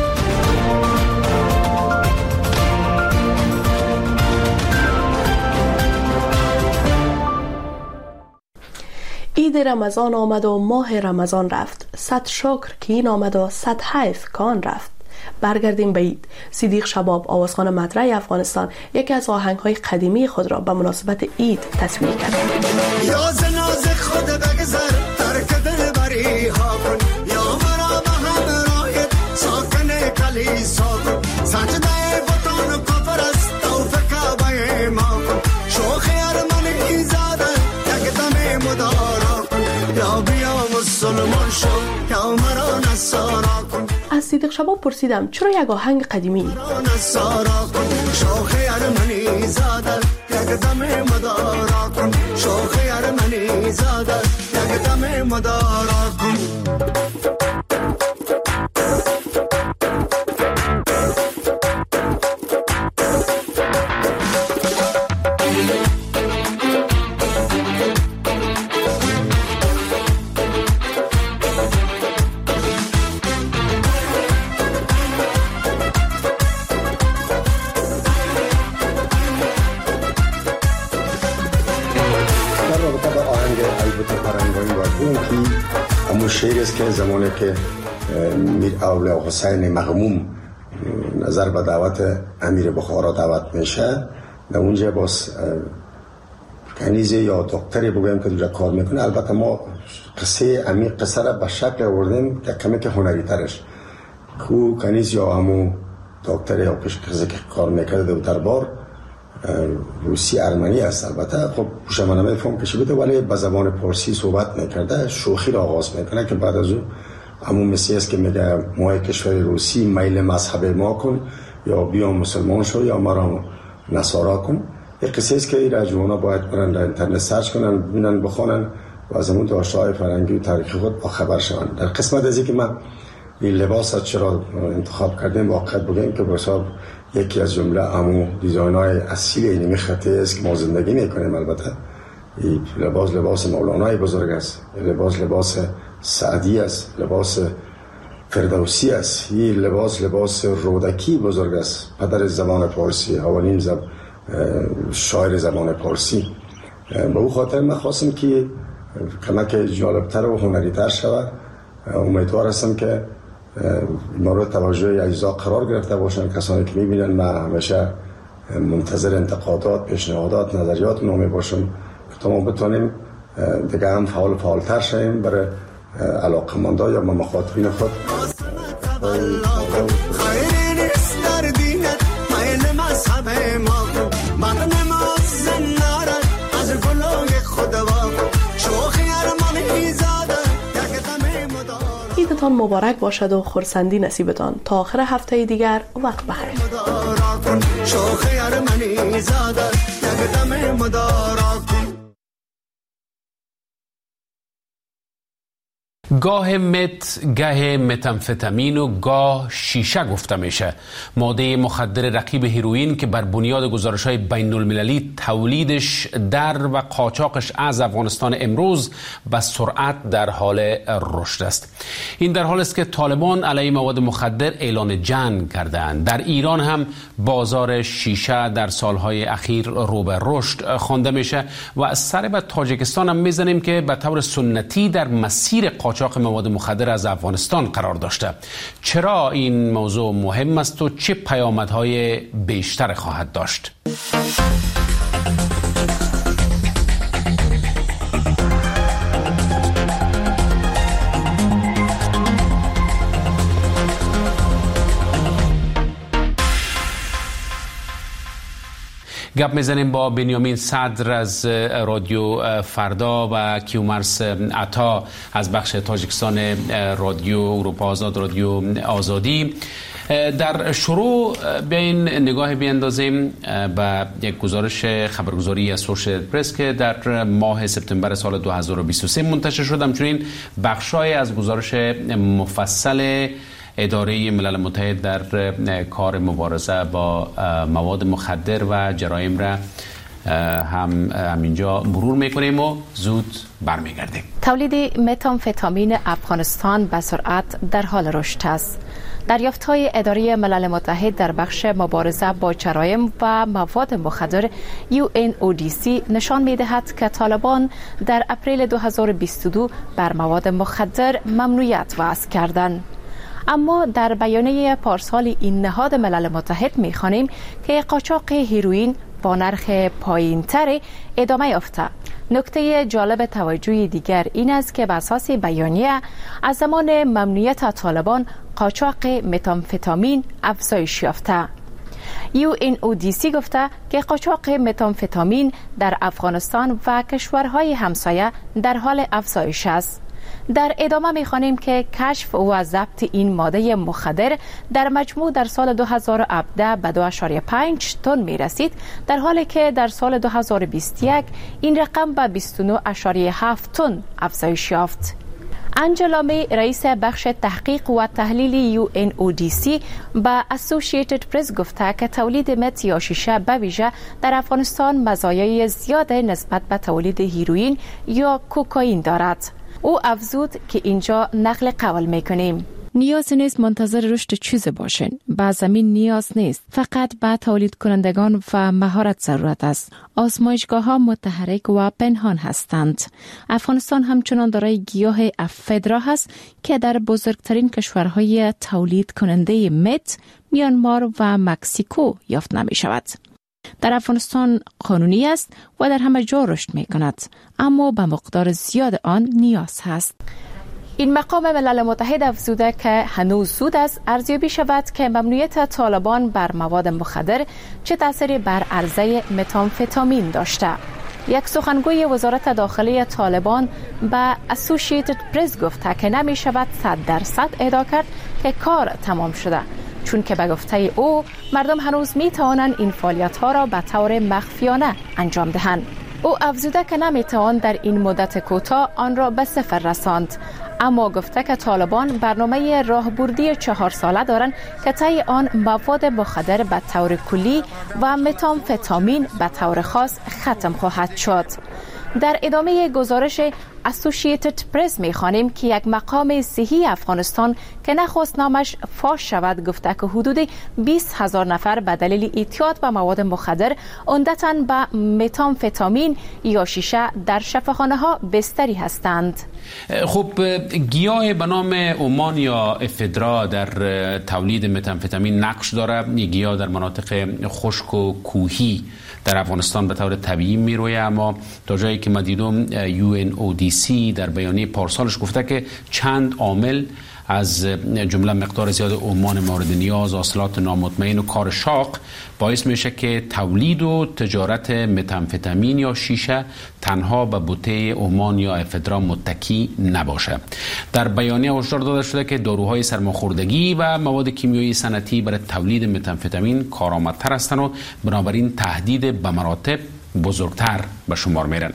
Speaker 1: عید رمضان آمد و ماه رمضان رفت، صد شکر که این آمد و صد حیف کان رفت. برگردیم به عید. صدیق شباب آوازخوان مطرح افغانستان یکی از آهنگ‌های قدیمی خود را به مناسبت عید تصویر کرد.
Speaker 18: یا زناز خود بگذر ترک دل بری ها کن، یا مرا به همراهت ساکن کلیسا کن، سجده بتان کفر است توف کعبه ما کن، شوخ ارمن ایزاده یک دم مدارا کن، یا بیا مسلمان شو یا مرا نصارا کن.
Speaker 1: از صدیق شباب پرسیدم چرا یک آهنگ قدیمی؟
Speaker 18: نصارا کن، شوخ ارمنی زاده یک دم مدارا کن، شوخ ارمنی زاده یک دم مدارا کن.
Speaker 19: شعر است که زمانی که میر اولیاء حسین مغموم نظر به دعوت امیر بخارا دعوت میشه، در اونجا باز کنیزی یا دکتری بگویم که دوجا کار میکنه. البته ما قصه امی قصه را به شکل آوردیم که کمی که هنری ترش کو کنیز یا همو دکتر یا پیشکسوتی که کار میکرده در دربار روسی ارمنی است. البته خب پوشمانه فرم کشیده ولی به زبان پارسی صحبت میکرده، شوخی را آغاز میکنه که بعد از اون همون مثل است که میگه ما کشور روسی میل مذهب ما کن یا بیا مسلمان شو یا مرا نصارا کن. یک قصه است که این جوانا باید برن در اینترنت سرچ کنن، ببینن، بخونن و از همون داشته‌های فرهنگی و تاریخی خود با خبر شون. در قسمت از اینکه من این لباس چرا انتخاب کردیم واقعا بگیم که بسیار یکی از جمله همون دیزاین‌های اصیل اینمی خطی است که ما زندگی میکنیم. البته این لباس لباس مولانای بزرگ است، لباس لباس سعدی است، لباس فردوسی است، این لباس لباس رودکی بزرگ است، پدر زبان پارسی، اولین زب... شاعر زبان پارسی. به او خاطر من خواستم که کمک جالبتر و هنری‌تر شود. امیدوار هستم که مورد توجه اجزا قرار گرفته باشن کسانی که میبینن. من همیشه منتظر انتقادات، پیشنهادات، نظریات نامی باشم که ما بتونیم دیگه هم فعال فعالتر شیم برای علاقمندا یا مخاطبین خود.
Speaker 1: روزتان مبارک باشد و خرسندی نصیبتان. تا آخر هفته دیگر وقت بخیر.
Speaker 12: گاه مت، گه متامفتامین و گاه شیشه گفته میشه. ماده مخدر رقیب هیروئین که بر بنیاد گزارش‌های بین المللی تولیدش در و قاچاقش از افغانستان امروز به سرعت در حال رشد است. این در حال است که طالبان علیه مواد مخدر اعلان جنگ کردند. در ایران هم بازار شیشه در سالهای اخیر رو به رشد خوانده میشه و از سر به تاجیکستان هم میزنیم که به طور سنتی در مسیر قاچاق مواد مخدر از افغانستان قرار داشته. چرا این موضوع مهم است و چه پیامدهای بیشتر خواهد داشت؟ گپ میزنیم با بنیامین صدر از رادیو فردا و کیومرث عطا از بخش تاجیکستان رادیو اروپا آزاد، رادیو آزادی. در شروع بیاین نگاه بیاندازیم به یک گزارش خبرگزاری اسوشییتد پرس که در ماه سپتامبر سال دو هزار و بیست و سه منتشر شد. همچنین بخشای از گزارش مفصل اداره ملل متحد در کار مبارزه با مواد مخدر و جرایم را هم همینجا مرور میکنیم و زود برمیگردیم.
Speaker 20: تولید متامفتامین افغانستان به سرعت در حال رشد است. دریافت‌های اداره ملل متحد در بخش مبارزه با جرایم و مواد مخدر یو ان او دی سی نشان می‌دهد که طالبان در اپریل دو هزار و بیست و دو بر مواد مخدر ممنوعیت وضع کردند. اما در بیانیه پارسال این نهاد ملل متحد می‌خوانیم که قاچاق هیروئین با نرخ پایین‌تر ادامه یافته. نکته جالب توجه دیگر این است که بر اساس بیانیه از زمان ممنوعیت طالبان قاچاق متامفتامین افزایش یافته. یو ان او دی سی گفته که قاچاق متامفتامین در افغانستان و کشورهای همسایه در حال افزایش است. در ادامه می‌خوانیم که کشف و ضبط این ماده مخدر در مجموع در سال دو هزار و هفده به دو ممیز پنج تن می‌رسید، در حالی که در سال دو هزار و بیست و یک این رقم به بیست و نه ممیز هفت تن افزایش یافت. انجلا می رئیس بخش تحقیق و تحلیل یو ان او دی سی به اسوسییتد پرس گفته که تولید مت یا شیشه به ویژه در افغانستان مزایای زیاد نسبت به تولید هیروئین یا کوکائین دارد. او افزود که اینجا نقل قول میکنیم.
Speaker 21: نیاز نیست منتظر رشد چیز باشین. به زمین نیاز نیست. فقط به تولید کنندگان و مهارت ضرورت است. آزمایشگاه ها متحرک و پنهان هستند. افغانستان همچنان دارای گیاه افدرا هست که در بزرگترین کشورهای تولید کننده مت، میانمار و مکزیکو یافت نمی شود. در افغانستان قانونی است و در همه جا رشد می کند، اما به مقدار زیاد آن نیاز هست.
Speaker 20: این مقام ملل متحد افزوده که هنوز زود است ارزیابی شود که ممنوعیت طالبان بر مواد مخدر چه تأثیری بر عرضه متامفتامین داشته. یک سخنگوی وزارت داخلی طالبان به اسوسییتد پرس گفته که نمی شود صد درصد ادعا کرد که کار تمام شده، چون که به گفته او مردم هنوز می توانند این فعالیت ها را به طور مخفیانه انجام دهند. او افزوده که نمی توان در این مدت کوتاه آن را به صفر رساند، اما گفته که طالبان برنامه راهبردی چهار ساله دارند که طی آن مواد مخدر به طور کلی و متامفتامین به طور خاص ختم خواهد شد. در ادامه گزارش اسوسییتد پرس می‌خوانیم که یک مقام صحی افغانستان که نخست نامش فاش شود گفته که حدود بیست هزار نفر به دلیل اعتیاد به مواد مخدر عمدتاً به متامفتامین یا شیشه در شفاخانه‌ها بستری هستند.
Speaker 12: خب گیاه به نام اومان یا افدرا در تولید متامفتامین نقش داره. این گیاه در مناطق خشک و کوهی در افغانستان به طور طبیعی میرویه، اما تا جایی که ما دیدم یو ان او دی بی سی در بیانیه پارسالش گفته که چند عامل از جمله مقدار زیاد عمان مورد نیاز، حاصلات نامطمئن و کار شاق باعث میشه که تولید و تجارت متامفتامین یا شیشه تنها به بوته عمان یا افدرا متکی نباشه. در بیانیه هشدار داده شده که داروهای سرماخوردگی و مواد کیمیایی صنعتی برای تولید متامفتامین کارآمدتر هستند و بنابراین تهدید به مراتب بزرگتر به شمار میرن.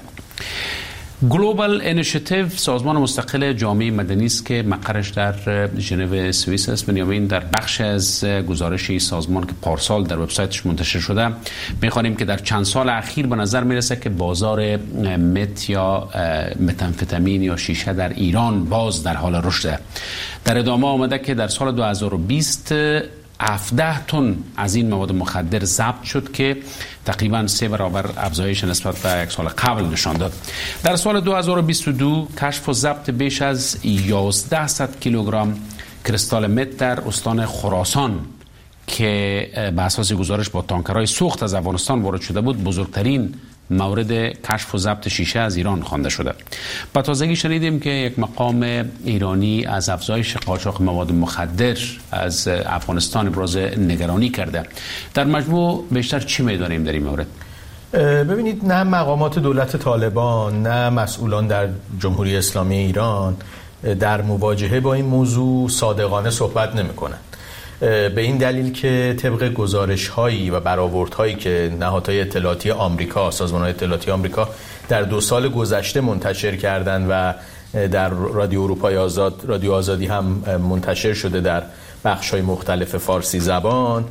Speaker 12: گلوبال اینیشیتیو سازمان مستقل جامعه مدنی است که مقرش در ژنو سوئیس است. بنیامین، در بخش از گزارش سازمان که پارسال در وبسایتش منتشر شده می‌خوانیم که در چند سال اخیر به نظر میرسه که بازار مت یا متامفتامین یا شیشه در ایران باز در حال رشد. در ادامه آمده که در سال دو هزار و بیست هفده تن از این مواد مخدر ضبط شد که تقریباً سه برابر افزایش نسبت به یک سال قبل نشان داد. در سال دو هزار و بیست و دو کشف و ضبط بیش از یازده کیلوگرم کریستال مت در استان خراسان که به اساس گزارش با تانکرهای سوخت از افغانستان وارد شده بود بزرگترین مورد کشف و ضبط شیشه از ایران خوانده شده. با تازگی شنیدیم که یک مقام ایرانی از افزایش قاچاق مواد مخدر از افغانستان ابراز نگرانی کرده. در مجموع بیشتر چی می‌دانیم در این مورد؟
Speaker 2: ببینید، نه مقامات دولت طالبان نه مسئولان در جمهوری اسلامی ایران در مواجهه با این موضوع صادقانه صحبت نمی‌کنند. به این دلیل که طبق گزارش‌هایی و برآوردهایی که نهادهای اطلاعاتی آمریکا، سازمان‌های اطلاعاتی آمریکا در دو سال گذشته منتشر کردند و در رادیو اروپای آزاد، رادیو آزادی هم منتشر شده در بخش‌های مختلف فارسی زبان،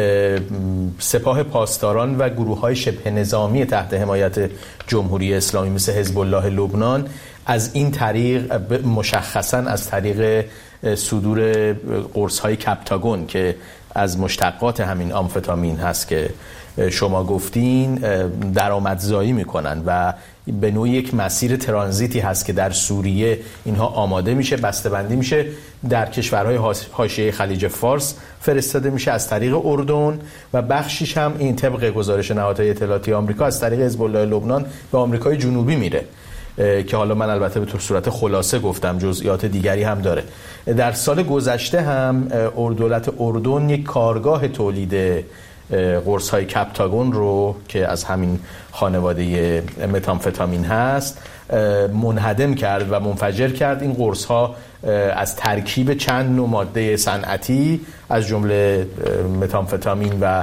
Speaker 2: سپاه پاسداران و گروه‌های شبه نظامی تحت حمایت جمهوری اسلامی مثل حزب الله لبنان از این طریق، مشخصاً از طریق صدور قرص‌های کپتاگون که از مشتقات همین آمفتامین هست که شما گفتین، درآمدزایی میکنن و به نوعی یک مسیر ترانزیتی هست که در سوریه اینها آماده میشه، بسته‌بندی میشه، در کشورهای حاشیه خلیج فارس فرستاده میشه از طریق اردن و بخشیش هم این طبق گزارش نهادهای اطلاعاتی آمریکا از طریق حزب الله لبنان به آمریکای جنوبی میره که حالا من البته به صورت خلاصه گفتم، جزئیات دیگری هم داره. در سال گذشته هم دولت اردن یک کارگاه تولید قرص‌های کپتاگون رو که از همین خانواده متامفتامین هست منهدم کرد و منفجر کرد. این قرص‌ها از ترکیب چند نوع ماده صنعتی از جمله متامفتامین و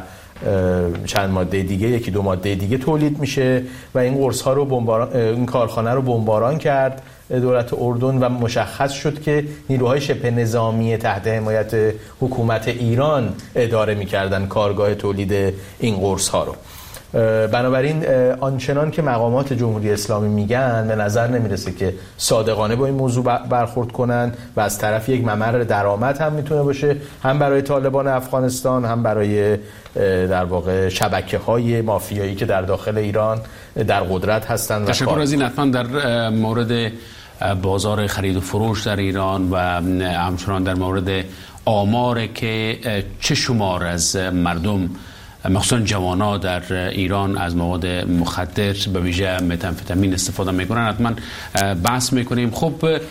Speaker 2: چند ماده دیگه، یکی دو ماده دیگه تولید میشه و این قرص ها رو بمباران، این کارخانه رو بمباران کرد دولت اردن و مشخص شد که نیروهای شبه نظامی تحت حمایت حکومت ایران اداره میکردن کارگاه تولید این قرص ها رو. بنابراین آنچنان که مقامات جمهوری اسلامی میگن به نظر نمیرسه که صادقانه با این موضوع برخورد کنن و از طرف یک ممر درآمد هم میتونه باشه، هم برای طالبان افغانستان هم برای در واقع شبکه‌های مافیایی که در داخل ایران در قدرت هستن.
Speaker 12: تشکر از این. حتما در مورد بازار خرید و فروش در ایران و همچنان در مورد آمار که چه شمار از مردم مخصوصا جوانا در ایران از مواد مخدر به ویژه متامفتامین استفاده میکنن حتما بحث میکنیم. خب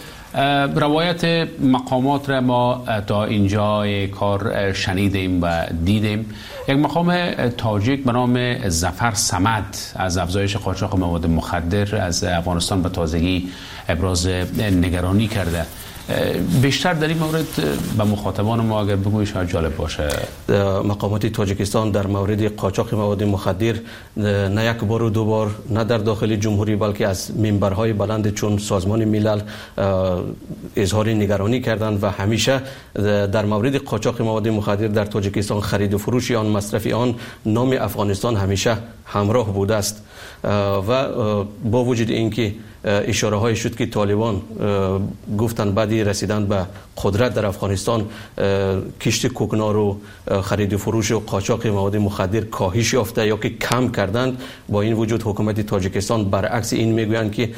Speaker 12: روایت مقامات را ما تا اینجا کار شنیدیم و دیدیم. یک مقام تاجیک به نام ظفر صمد از افزایش قاچاق مواد مخدر از افغانستان به تازگی ابراز نگرانی کرده. بیشتر در این مورد به مخاطبان ما اگر بگویی شاید جالب باشه.
Speaker 22: مقامات تاجیکستان در مورد قاچاق مواد مخدر نه یک بار و دو بار، نه در داخل جمهوری بلکه از منبرهای بلند چون سازمان ملل اظهار نگرانی کردند و همیشه در مورد قاچاق مواد مخدر در تاجیکستان خرید و فروش آن، مصرف آن، نام افغانستان همیشه همراه بوده است و با وجود اینکه اشاره های شد که طالبان گفتن بعدی رسیدن به قدرت در افغانستان کشت کوکنار رو خرید و فروش و قاچاق مواد مخدر کاهش یافته یا که کم کردند، با این وجود حکومت تاجیکستان برعکس این میگویند که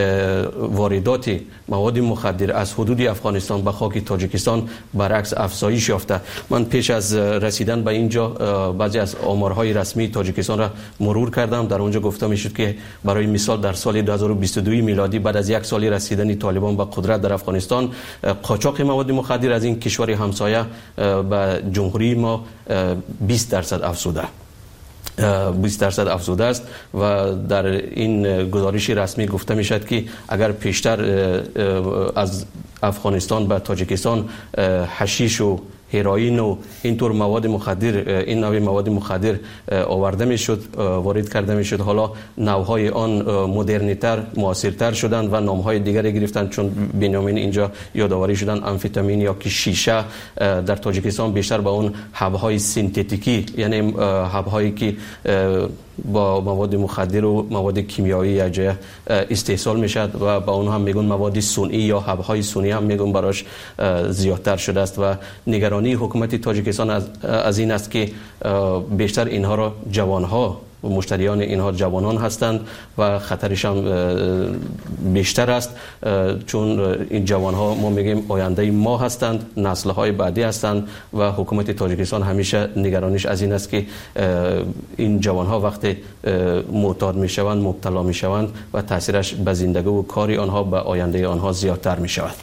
Speaker 22: واردات مواد مخدر از حدود افغانستان به خاک تاجیکستان برعکس افزایش یافته. من پیش از رسیدن به اینجا بعضی از آمارهای رسمی تاجیکستان را مرور کردم. در اونجا گفته میشد که برای مثال در سال دو هزار و بیست و دو میلادی بعد از یک سال رسیدن طالبان به قدرت در افغانستان قاچاق مواد مخدر از این کشور همسایه به جمهوری ما بیست درصد افزوده بیست درصد افزوده است و در این گزارش رسمی گفته می شد که اگر پیشتر از افغانستان به تاجیکستان حشیش و هیروئین و اینطور مواد مخدر این نوع مواد مخدر آورده میشد وارد کرده میشد، حالا نوعهای آن مدرنیتر معاصرتر شدند و نامهای دیگری گرفتند، چون بنیامین اینجا یادآوری شدن امفتامین یا که شیشه در تاجیکستان بیشتر با اون حبهای سینتتیکی، یعنی حبهایی که با مواد مخدر و مواد کیمیایی یک جای استحصال میشد و با اون هم میگن مواد صنعی یا حبهای صنعی هم میگن براش زیادتر شده است و نگرانی حکومت تاجیکستان از, از این است که بیشتر اینها را جوانها و مشتریان اینها جوانان هستند و خطرش هم بیشتر است، چون این جوانها ما میگیم آینده ما هستند، نسل‌های بعدی هستند و حکومت تاجیکستان همیشه نگرانیش از این است که این جوانها وقتی معتاد میشوند مبتلا میشوند و تاثیرش به زندگی و کاری آنها به آینده آنها زیادتر میشود.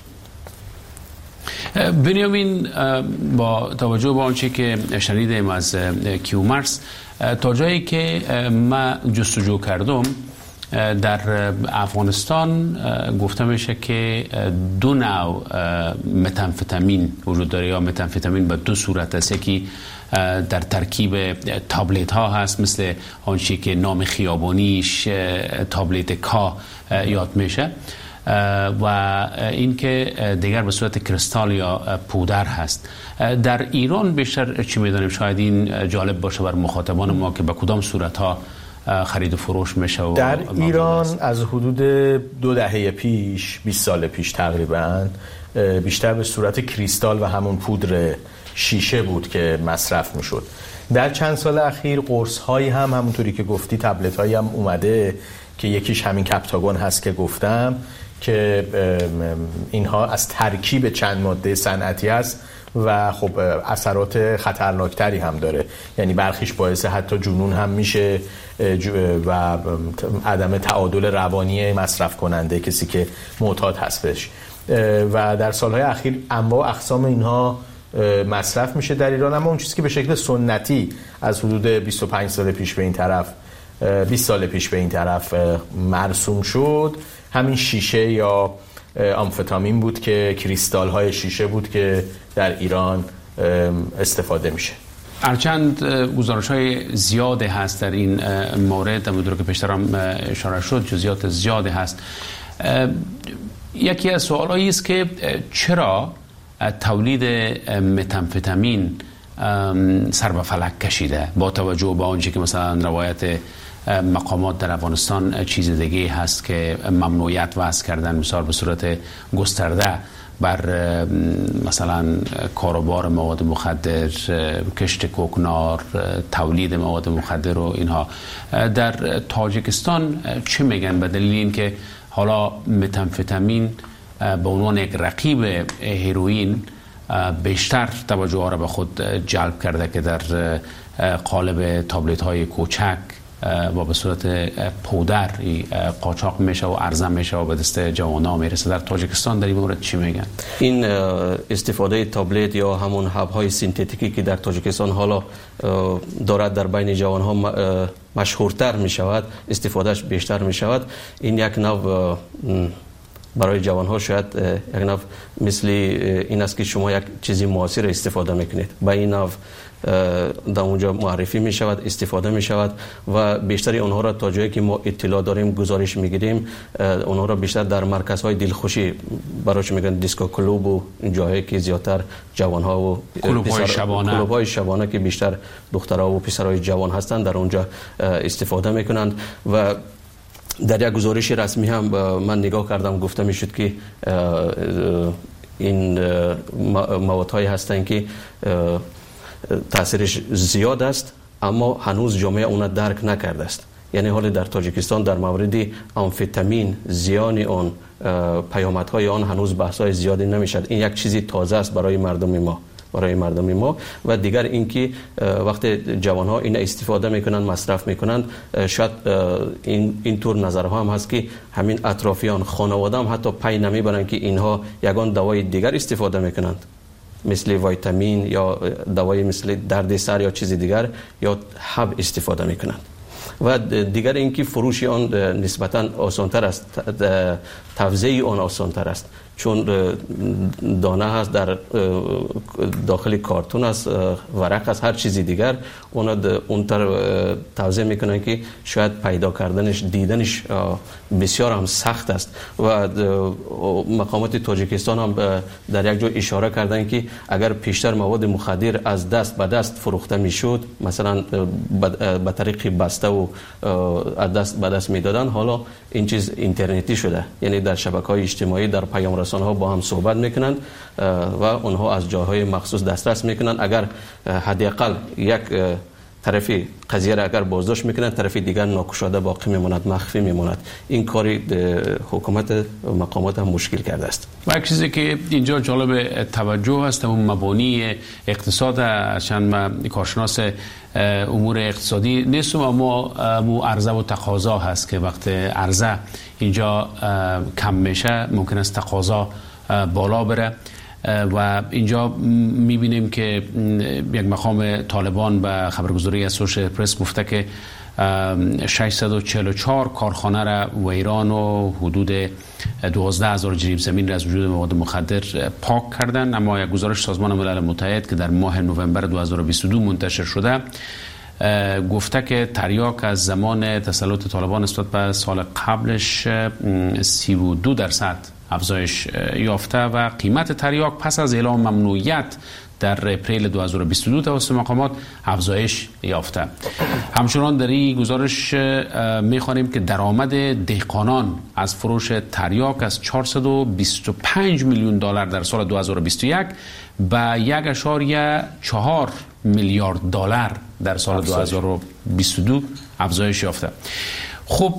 Speaker 12: بنیامین، با توجه به آنچه که شنیدیم از کیومرث، تا جایی که من جستجو کردم در افغانستان گفته میشه که دو نوع متامفتامین وجود داره، یا متامفتامین به دو صورت است، یکی در ترکیب تابلت ها هست مثل آنچه که نام خیابانیش تابلت کا یاد میشه، و این که دیگر به صورت کریستال یا پودر هست. در ایران بیشتر چی میدانیم؟ شاید این جالب باشه بر مخاطبان ما که به کدام صورت ها خرید و فروش میشه. و
Speaker 2: در ایران از حدود دو دهه پیش، بیست سال پیش تقریبا، بیشتر به صورت کریستال و همون پودر شیشه بود که مصرف میشد. در چند سال اخیر قرص هایی هم همونطوری که گفتی، تبلت هایی هم اومده که یکیش همین کپتاگون هست که گفتم، که اینها از ترکیب چند ماده صنعتی است و خب اثرات خطرناکتری هم داره، یعنی برخیش باعث حتی جنون هم میشه و عدم تعادل روانی مصرف کننده کسی که معتاد هست بهش. و در سالهای اخیر انواع اقسام اینها مصرف میشه در ایران، اما اون چیزی که به شکل سنتی از حدود بیست و پنج سال پیش به این طرف بیست سال پیش به این طرف مرسوم شد همین شیشه یا آمفتامین بود که کریستال های شیشه بود که در ایران استفاده میشه.
Speaker 12: هرچند گزارش های زیاده هست در این مورد، همونطور که پیشتر هم اشاره شد جزئیات زیاده هست. یکی از سوالایی است که چرا تولید متامفتامین سر به فلک کشیده، با توجه به آنچه که مثلا روایت مقامات در افغانستان چیز دیگه هست که ممنوعیت وضع کردن، مثال به صورت گسترده بر مثلا کاروبار مواد مخدر، کشت کوکنار، تولید مواد مخدر و اینها. در تاجیکستان چه میگن به دلیل اینکه حالا متامفتامین به عنوان یک رقیب هیروئین بیشتر توجه ها را به خود جلب کرده که در قالب تابلت های کوچک و به صورت پودر قاچاق میشه و عرضه میشه و به دست جوانا میرسه. در تاجیکستان در این مورد چی میگن؟
Speaker 22: این استفاده تابلت یا همون حب‌های سینتتیکی که در تاجیکستان حالا دارد در بین جوانها مشهورتر میشود، استفادهش بیشتر میشود، این یک نوع برای جوانها شاید یک نوع مثل این است که شما یک چیزی معاصر استفاده میکنید، با این نوع در اونجا معرفی می شود، استفاده می شود و بیشتری اونها را تا جایی که ما اطلاع داریم گزارش میگیریم اونها را بیشتر در مرکزهای دلخوشی براش میگن دیسکو کلوب و جاهایی که زیادتر جوانها و
Speaker 12: کلوب‌های شبانه
Speaker 22: کلوب‌های شبانه که بیشتر دخترها و پسرهای جوان هستند در اونجا استفاده میکنند. و در یک گزارش رسمی هم من نگاه کردم گفته میشد که این موادهایی هستند که تاثیرش زیاد است اما هنوز جامعه اون درک نکرده است. یعنی حال در تاجیکستان در مورد آمفتامین، زیان آن، پیامدهای آن هنوز بحث‌های زیادی نمیشد. این یک چیزی تازه است برای مردم ما. برای مردم ما. و دیگر اینکه وقتی جوانها این استفاده میکنند، مصرف میکنند، شاید این اینطور نظرها هم هست که همین اطرافیان، خانواده هم حتی پی نمیبرند که اینها یگان دوای دیگر استفاده میکنند، مثل ویتامین یا دوای مثل دردسر یا چیز دیگر، یا حب استفاده میکنند. و دیگر اینکه فروش آن نسبتا آسانتر است، توزیع آن آسانتر است، چون دانه هست در داخل کارتون است، ورق است، هر چیزی دیگر اون اونتر توزیع میکنن که شاید پیدا کردنش، دیدنش بسیار هم سخت است. و مقامات تاجیکستان هم در یک جا اشاره کردن که اگر پیشتر مواد مخدر از دست به دست فروخته میشد، مثلا به طریق بسته و از دست به دست میدادن، حالا این چیز اینترنتی شده، یعنی در شبکه‌های اجتماعی، در پیام رسانه‌ها با هم صحبت میکنند و اونها از جاهای مخصوص دسترس میکنند. اگر حداقل یک طرفی قضیه را اگر بازداشت میکنند، طرف دیگر ناکشاده باقی میماند، مخفی میماند. این کاری حکومت و مقامات هم مشکل کرده است.
Speaker 12: و یک چیزی که اینجا جالب توجه است، اون مبانی اقتصاد، چند ما کارشناس امور اقتصادی نیستم، اما مو عرضه و تقاضا هست که وقت عرضه اینجا کم میشه ممکن است تقاضا بالا بره. و اینجا میبینیم که یک مقام طالبان به خبرگزاری اسوشیتد پرس گفته که ششصد و چهل و چهار کارخانه را ویران و حدود دوازده هزار جریب زمین را از وجود مواد مخدر پاک کردن. اما یک گزارش سازمان ملل متحد که در ماه نوامبر دو هزار و بیست و دو منتشر شده گفته که تریاک از زمان تسلط طالبان نسبت به سال قبلش سی و دو درصد افزایش یافته و قیمت تریاک پس از اعلام ممنوعیت در اپریل دو هزار و بیست و دو توسط مقامات افزایش یافته. همچنان در این گزارش می‌خوانیم که درآمد دهقانان از فروش تریاک از چهارصد و بیست و پنج میلیون دلار در سال دو هزار و بیست و یک به یک اشاریه چهار میلیارد دلار در سال دو هزار و بیست و دو افزایش یافته. خب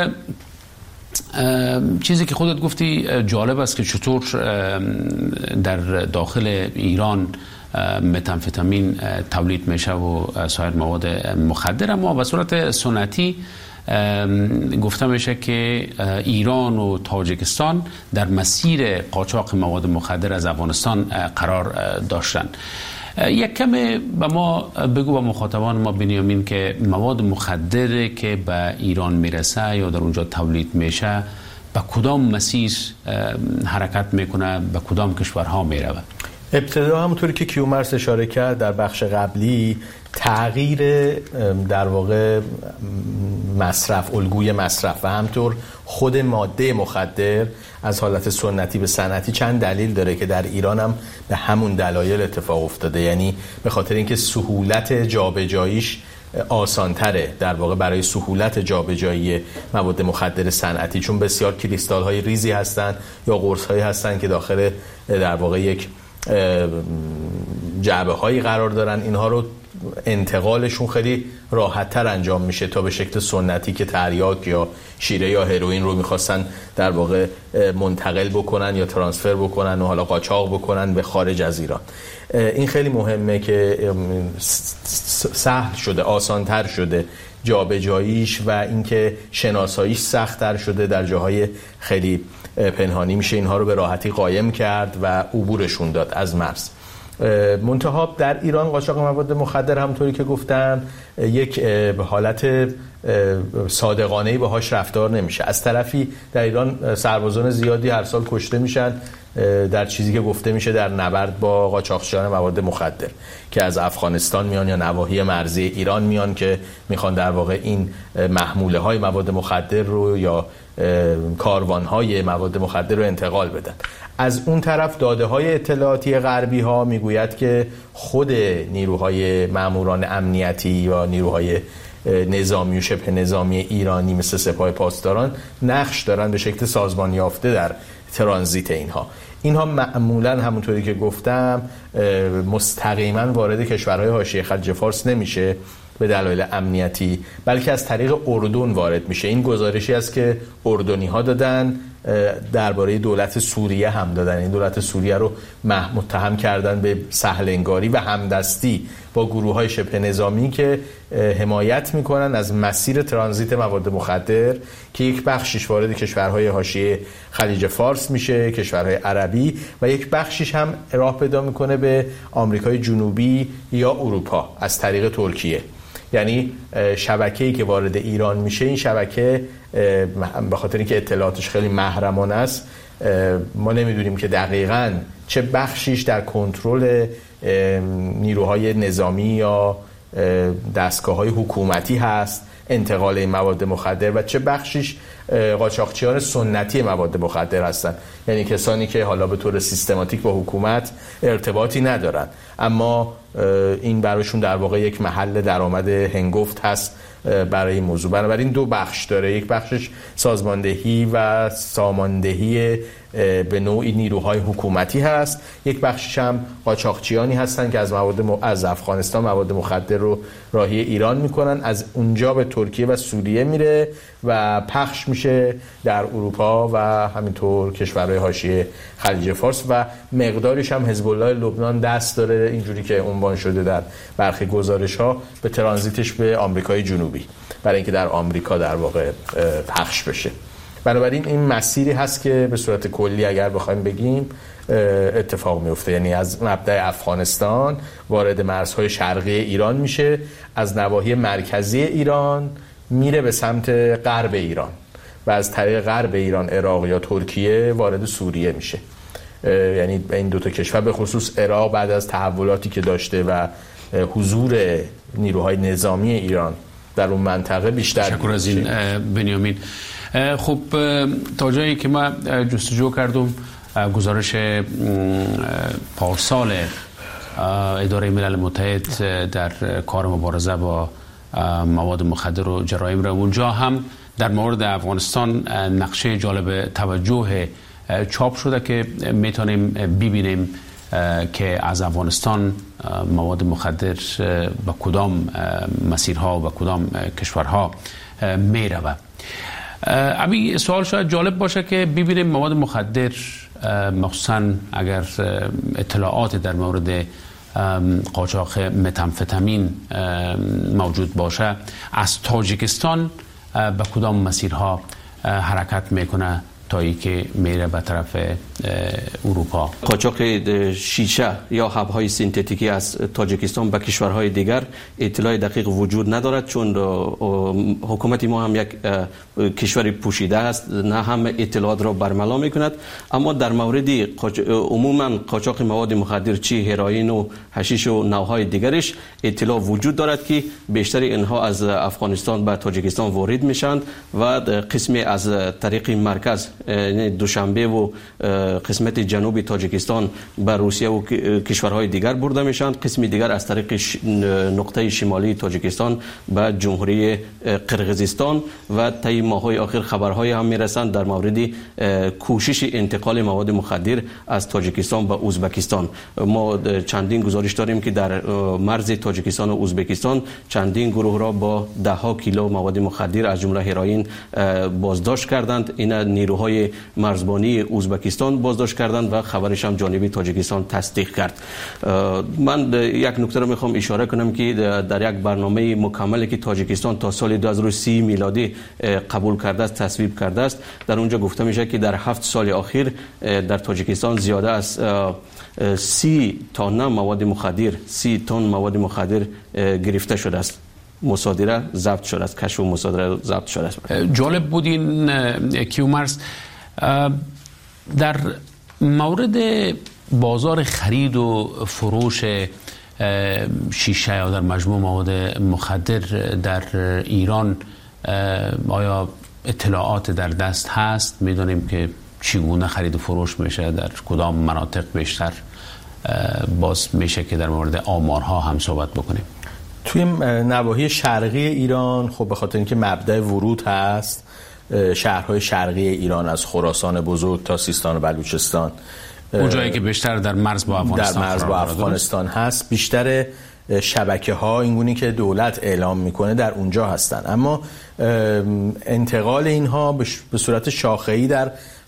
Speaker 12: چیزی که خودت گفتی جالب است که چطور در داخل ایران متامفتامین تولید میشه و سایر مواد مخدر، اما به صورت سنتی گفته میشه که ایران و تاجیکستان در مسیر قاچاق مواد مخدر از افغانستان قرار داشتن. یک کمی به ما بگو، به مخاطبان ما بنیامین، که مواد مخدر که به ایران میرسه یا در اونجا تولید میشه به کدام مسیر حرکت میکنه، به کدام کشورها میره؟
Speaker 2: ابتدا همونطوری که کیومرث اشاره کرد در بخش قبلی، تغییر در واقع مصرف، الگوی مصرف و همطور خود ماده مخدر از حالت سنتی به صنعتی چند دلیل داره که در ایران هم به همون دلایل اتفاق افتاده. یعنی به خاطر اینکه سهولت جابجاییش آسان‌تره در واقع برای سهولت جابجایی مواد مخدر صنعتی، چون بسیار کریستال های ریزی هستن یا قرص هایی هستن که داخل در واقع یک جعبه هایی قرار دارن. اینها رو انتقالشون خیلی راحت تر انجام میشه تا به شکل سنتی که تریاک یا شیره یا هروئین رو میخواستن در واقع منتقل بکنن یا ترانسفر بکنن و حالا قاچاق بکنن به خارج از ایران. این خیلی مهمه که سهل شده، آسانتر شده جابجاییش و اینکه شناساییش سخت‌تر شده. در جاهای خیلی پنهانی میشه اینها رو به راحتی قایم کرد و عبورشون داد از مرز. منتها در ایران قاچاق مواد مخدر همونطوری که گفتم یک حالت صادقانه‌ای باهاش رفتار نمیشه. از طرفی در ایران سربازان زیادی هر سال کشته میشن در چیزی که گفته میشه در نبرد با قاچاقچیان مواد مخدر که از افغانستان میان یا نواحی مرزی ایران میان که میخوان در واقع این محموله های مواد مخدر رو یا کاروان های مواد مخدر رو انتقال بدن. از اون طرف داده های اطلاعاتی غربی ها میگوید که خود نیروهای ماموران امنیتی یا نیروهای نظامی و شبه نظامی ایرانی مثل سپاه پاسداران نقش دارن به شکل سازمان یافته در ترانزیت اینها. اینها معمولا همونطوری که گفتم مستقیما وارد کشورهای حاشیه خلیج فارس نمیشه به دلایل امنیتی، بلکه از طریق اردن وارد میشه. این گزارشی است که اردنی ها دادن درباره دولت سوریه هم دادن. این دولت سوریه رو متهم کردن به سهلنگاری و همدستی با گروه‌های شبه نظامی که حمایت میکنن از مسیر ترانزیت مواد مخدر که یک بخشش وارد کشورهای حاشیه خلیج فارس میشه، کشورهای عربی، و یک بخشش هم راه پیدا میکنه به آمریکای جنوبی یا اروپا از طریق ترکیه. یعنی شبکه‌ای که وارد ایران میشه، این شبکه به خاطر اینکه اطلاعاتش خیلی محرمانه است، ما نمیدونیم که دقیقاً چه بخشیش در کنترل نیروهای نظامی یا دستگاه‌های حکومتی هست انتقال این مواد مخدر و چه بخشیش قاچاقچیان سنتی مواد مخدر هستن، یعنی کسانی که حالا به طور سیستماتیک با حکومت ارتباطی ندارن اما این براشون در واقع یک محل درآمد هنگفت هست برای این موضوع. بنابراین دو بخش داره، یک بخشش سازماندهی و ساماندهی به نوعی نیروهای حکومتی هست، یک بخشش هم قاچاقچیانی هستن که از مواد م... از افغانستان مواد مخدر رو راهی ایران میکنن، از اونجا به ترکیه و سوریه میره و پخش میشه در اروپا و همینطور کشورهای حاشیه خلیج فارس و مقدارش هم حزب الله لبنان دست داره، اینجوری که عنوان شده در برخی گزارش‌ها، به ترانزیتش به آمریکای جنوبی برای اینکه در آمریکا در واقع پخش بشه. بنابراین این مسیری هست که به صورت کلی اگر بخوایم بگیم اتفاق میفته، یعنی از مبدأ افغانستان وارد مرزهای شرقی ایران میشه، از نواحی مرکزی ایران میره به سمت غرب ایران و از طریق غرب ایران عراق یا ترکیه وارد سوریه میشه. یعنی این دو تا کشور به خصوص عراق بعد از تحولاتی که داشته و حضور نیروهای نظامی ایران در اون منطقه بیشتر.
Speaker 12: تشکر از این بنیامین. خب تا جایی که ما جستجو کردم گزارش پارسال اداره ملل متحد در کار مبارزه با مواد مخدر و جرایم را، اونجا هم در مورد افغانستان نقشه جالب توجه چاپ شده که میتونیم ببینیم که از افغانستان مواد مخدر به کدام مسیرها و کدام کشورها میرود. ابی سوال شاید جالب باشه که ببینیم مواد مخدر، مخصوصا اگر اطلاعات در مورد قاچاق متامفتامین موجود باشه، از تاجیکستان به کدام مسیرها حرکت میکنه تا ای که میره به طرف اروپا.
Speaker 22: قاچاق شیشه یا حب‌های سینتتیکی از تاجیکستان به کشورهای دیگر اطلاع دقیق وجود ندارد، چون حکومت ما هم یک کشور پوشیده است، نه هم اطلاعات را برملا میکند. اما در مورد قاچ... عموما قاچاق مواد مخدر، چی هروئین و حشیش و نوعهای دیگرش، اطلاع وجود دارد که بیشتر اینها از افغانستان به تاجیکستان وارد میشند و قسمی از طریق مرکز، یعنی دوشنبه و قسمت جنوبی تاجیکستان به روسیه و کشورهای دیگر برده میشند، قسمی دیگر از طریق نقطه شمالی تاجیکستان به جمهوری قرقیزستان و طی ماه‌های آخر خبرهای هم میرسند در مورد کوشش انتقال مواد مخدر از تاجیکستان به ازبکستان. ما چندین گزارش داریم که در مرز تاجیکستان و ازبکستان چندین گروه را با ده ها کیلو مواد مخدر از جمله هروئین بازداشت کردند. این نیروهای مرزبانی ازبکستان بازداشت کردند و خبرش هم جانب تاجیکستان تصدیق کرد. من یک نکته رو میخوام اشاره کنم که در یک برنامه مکملی که تاجیکستان تا سال دو هزار و سی میلادی قبول کرده است، تصویب کرده است، در اونجا گفته میشه که در هفت سال اخیر در تاجیکستان زیاده از سی تن مواد مخدر سی تن مواد مخدر گرفته شده است، مصادره ضبط شده است، کشف و مصادره ضبط شده است.
Speaker 12: جالب بود این کیومرث. در مورد بازار خرید و فروش شیشه یا در مجموع مواد مخدر در ایران آیا اطلاعات در دست هست؟ میدونیم که چگونه خرید و فروش میشه، در کدام مناطق بیشتر؟ باز میشه که در مورد آمارها هم صحبت بکنیم.
Speaker 2: توی نواحی شرقی ایران خب به خاطر اینکه مبدأ ورود هست، شهرهای شرقی ایران از خراسان بزرگ تا سیستان و بلوچستان،
Speaker 12: اونجایی که بیشتر در مرز با افغانستان
Speaker 2: در مرز با افغانستان هست، بیشتر شبکه ها اینگونی که دولت اعلام میکنه در اونجا هستن. اما انتقال اینها به صورت شاخه‌ای در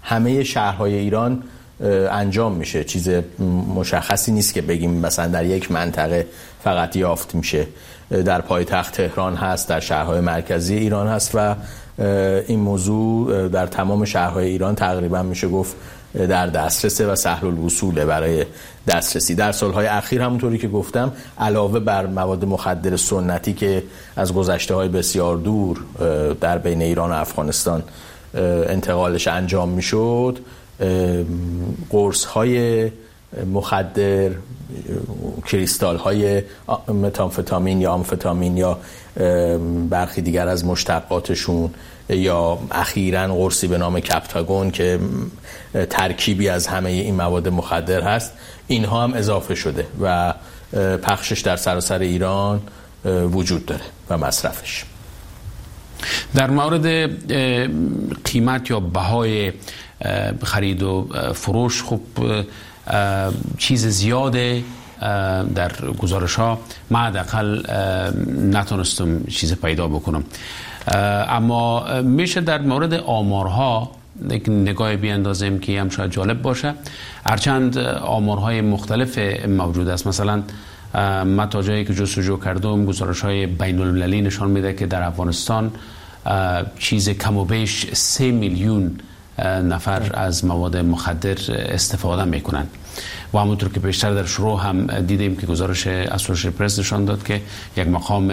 Speaker 2: همه شهرهای ایران انجام میشه. چیز مشخصی نیست که بگیم مثلا در یک منطقه فقط یافت میشه. در پایتخت تهران هست، در شهرهای مرکزی ایران هست و این موضوع در تمام شهرهای ایران تقریبا میشه گفت در دسترسه و سهل الوصوله برای دسترسی. در سالهای اخیر همونطوری که گفتم علاوه بر مواد مخدر سنتی که از گذشته های بسیار دور در بین ایران و افغانستان انتقالش انجام میشد، قرص های مخدر، کریستال های متامفتامین یا آمفتامین یا برخی دیگر از مشتقاتشون، یا اخیراً قرصی به نام کپتاگون که ترکیبی از همه این مواد مخدر هست، اینها هم اضافه شده و پخشش در سراسر ایران وجود داره و مصرفش.
Speaker 12: در مورد قیمت یا بهای خرید و فروش، خب چیز زیاده در گزارش ها من حداقل نتونستم چیز پیدا بکنم، اما میشه در مورد آمارها یک نگاه بیاندازیم که هم شاید جالب باشه. هرچند آمارهای مختلف موجود است، مثلا من تا جایی که جستجو کردم گزارش های بین المللی نشان میده که در افغانستان چیز کم و بیش سه میلیون نفر از مواد مخدر استفاده میکنن و همونطور که پیشتر در شروع هم دیدیم که گزارش اسوسییتد پرس نشان داد که یک مقام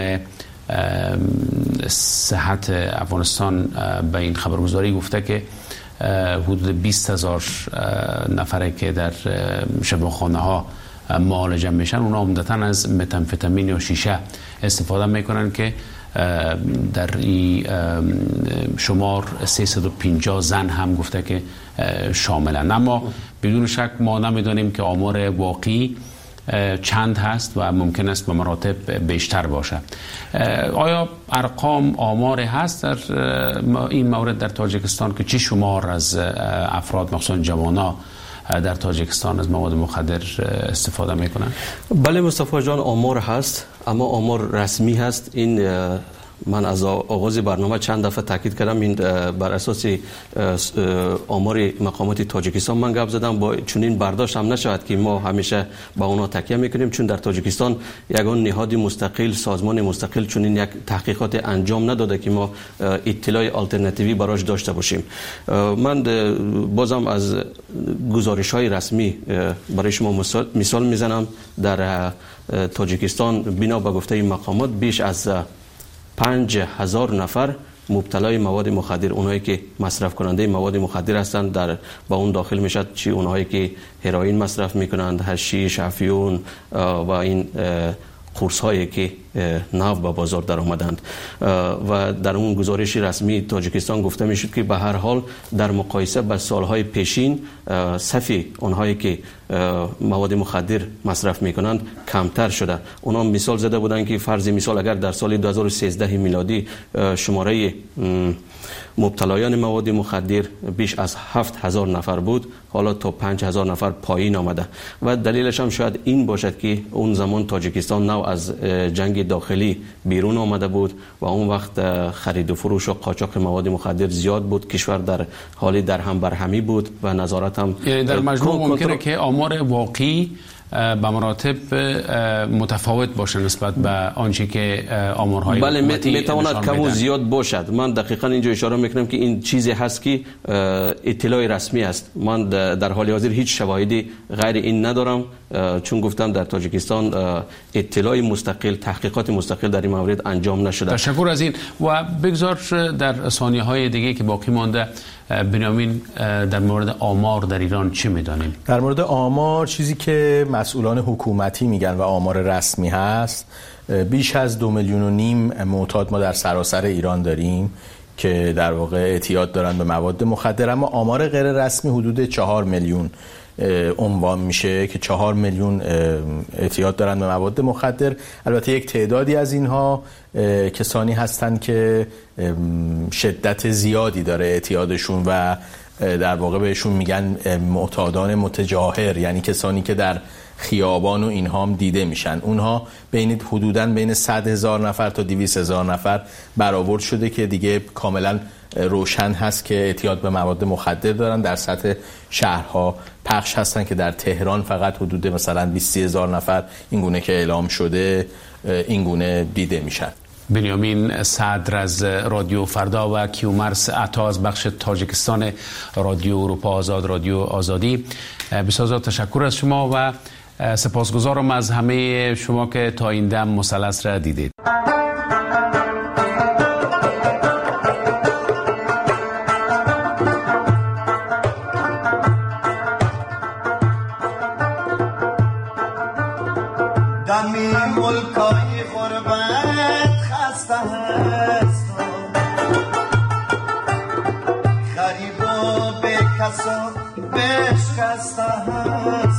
Speaker 12: صحت افغانستان به این خبرگزاری گفته که حدود بیست هزار نفره که در شفاخانه ها معالجه میشن اونا عمدتاً از متامفتامین یا شیشه استفاده میکنن که در این شمار سیصد و پنجاه زن هم گفته که شاملن. اما بدون شک ما نمیدانیم که آمار واقعی چند هست و ممکن است به مراتب بیشتر باشه. آیا ارقام آمار هست در این مورد در تاجیکستان که چه شمار از افراد مخصوصا جوانا در تاجیکستان از مواد مخدر استفاده میکنن؟
Speaker 22: بله مصطفی جان، آمار هست اما آمار رسمی هست. این من از آغاز برنامه چند دفعه تاکید کردم، این بر اساس آمار مقامات تاجیکستان من گپ زدم، با چنین برداشت هم نشود که ما همیشه با اونا تکیه میکنیم، چون در تاجیکستان یگان نهاد مستقل، سازمان مستقل چنین یک تحقیقات انجام نداده که ما اطلاع آلترناتیوی براش داشته باشیم. من بازم از گزارش های رسمی برای شما مثال, مثال میزنم. در تاجیکستان بنا به گفته مقامات بیش از پنج هزار نفر مبتلای مواد مخدر، اونایی که مصرف کننده مواد مخدر هستند، در با اون داخل میشد چی اونایی که هروئین مصرف میکنند، حشیش، افیون و این قرص هایی که نو به بازار در آمدند. و در اون گزارش رسمی تاجیکستان گفته میشد که به هر حال در مقایسه با سالهای پیشین صف اونهایی که مواد مخدر مصرف میکنند کمتر شده. اونا مثال زده بودند که فرض مثال اگر در سال دو هزار و سیزده میلادی شماره مبتلایان مواد مخدر بیش از هفت هزار نفر بود، حالا تا پنج هزار نفر پایین آمده و دلیلش هم شاید این باشد که اون زمان تاجیکستان نو از جنگ داخلی بیرون آمده بود و اون وقت خرید و فروش و قاچاق مواد مخدر زیاد بود، کشور در حالی در هم برهمی بود و نظارت هم، یعنی در
Speaker 12: مجموع ممکنه که آمار واقعی به مراتب متفاوت باشه نسبت به آنچه که آمارهای
Speaker 22: بله میتواند کم و زیاد باشد. من دقیقاً اینجا اشاره میکنم که این چیزی هست که اطلاع رسمی است. من در حال حاضر هیچ شواهدی غیر این ندارم، چون گفتم در تاجیکستان اطلاع مستقل، تحقیقات مستقل در این مورد انجام نشده.
Speaker 12: تشکر از این و بگذار در ثانیه های دیگه که باقی مانده بنیامین در مورد آمار در ایران چه میدانیم؟
Speaker 2: در مورد آمار چیزی که مسئولان حکومتی میگن و آمار رسمی هست، بیش از دو میلیون و نیم معتاد ما در سراسر ایران داریم که در واقع اعتیاد دارن به مواد مخدر، اما آمار غیر رسمی حدود چهار میلیون عنوان میشه که چهار میلیون اعتیاد دارن به مواد مخدر. البته یک تعدادی از اینها کسانی هستند که شدت زیادی داره اعتیادشون و در واقع بهشون میگن معتادان متجاهر، یعنی کسانی که در خیابان و اینها هم دیده میشن. اونها بین حدوداً بین صد هزار نفر تا دویست هزار نفر برآورد شده که دیگه کاملا روشن هست که اعتیاد به مواد مخدر دارن. در سطح شهرها پخش هستن که در تهران فقط حدود مثلا بیست هزار نفر این گونه که اعلام شده این گونه دیده میشن.
Speaker 12: بنیامین صدر از رادیو فردا و کیومرث عطا از بخش تاجیکستان رادیو اروپا آزاد، رادیو آزادی، بسیار تشکر از شما و سپاسگزارم از همه شما که تا این دم مثلث را دیدید.
Speaker 18: دمی ملکای غربت خسته هست، غریب و به کسا بشکسته هست.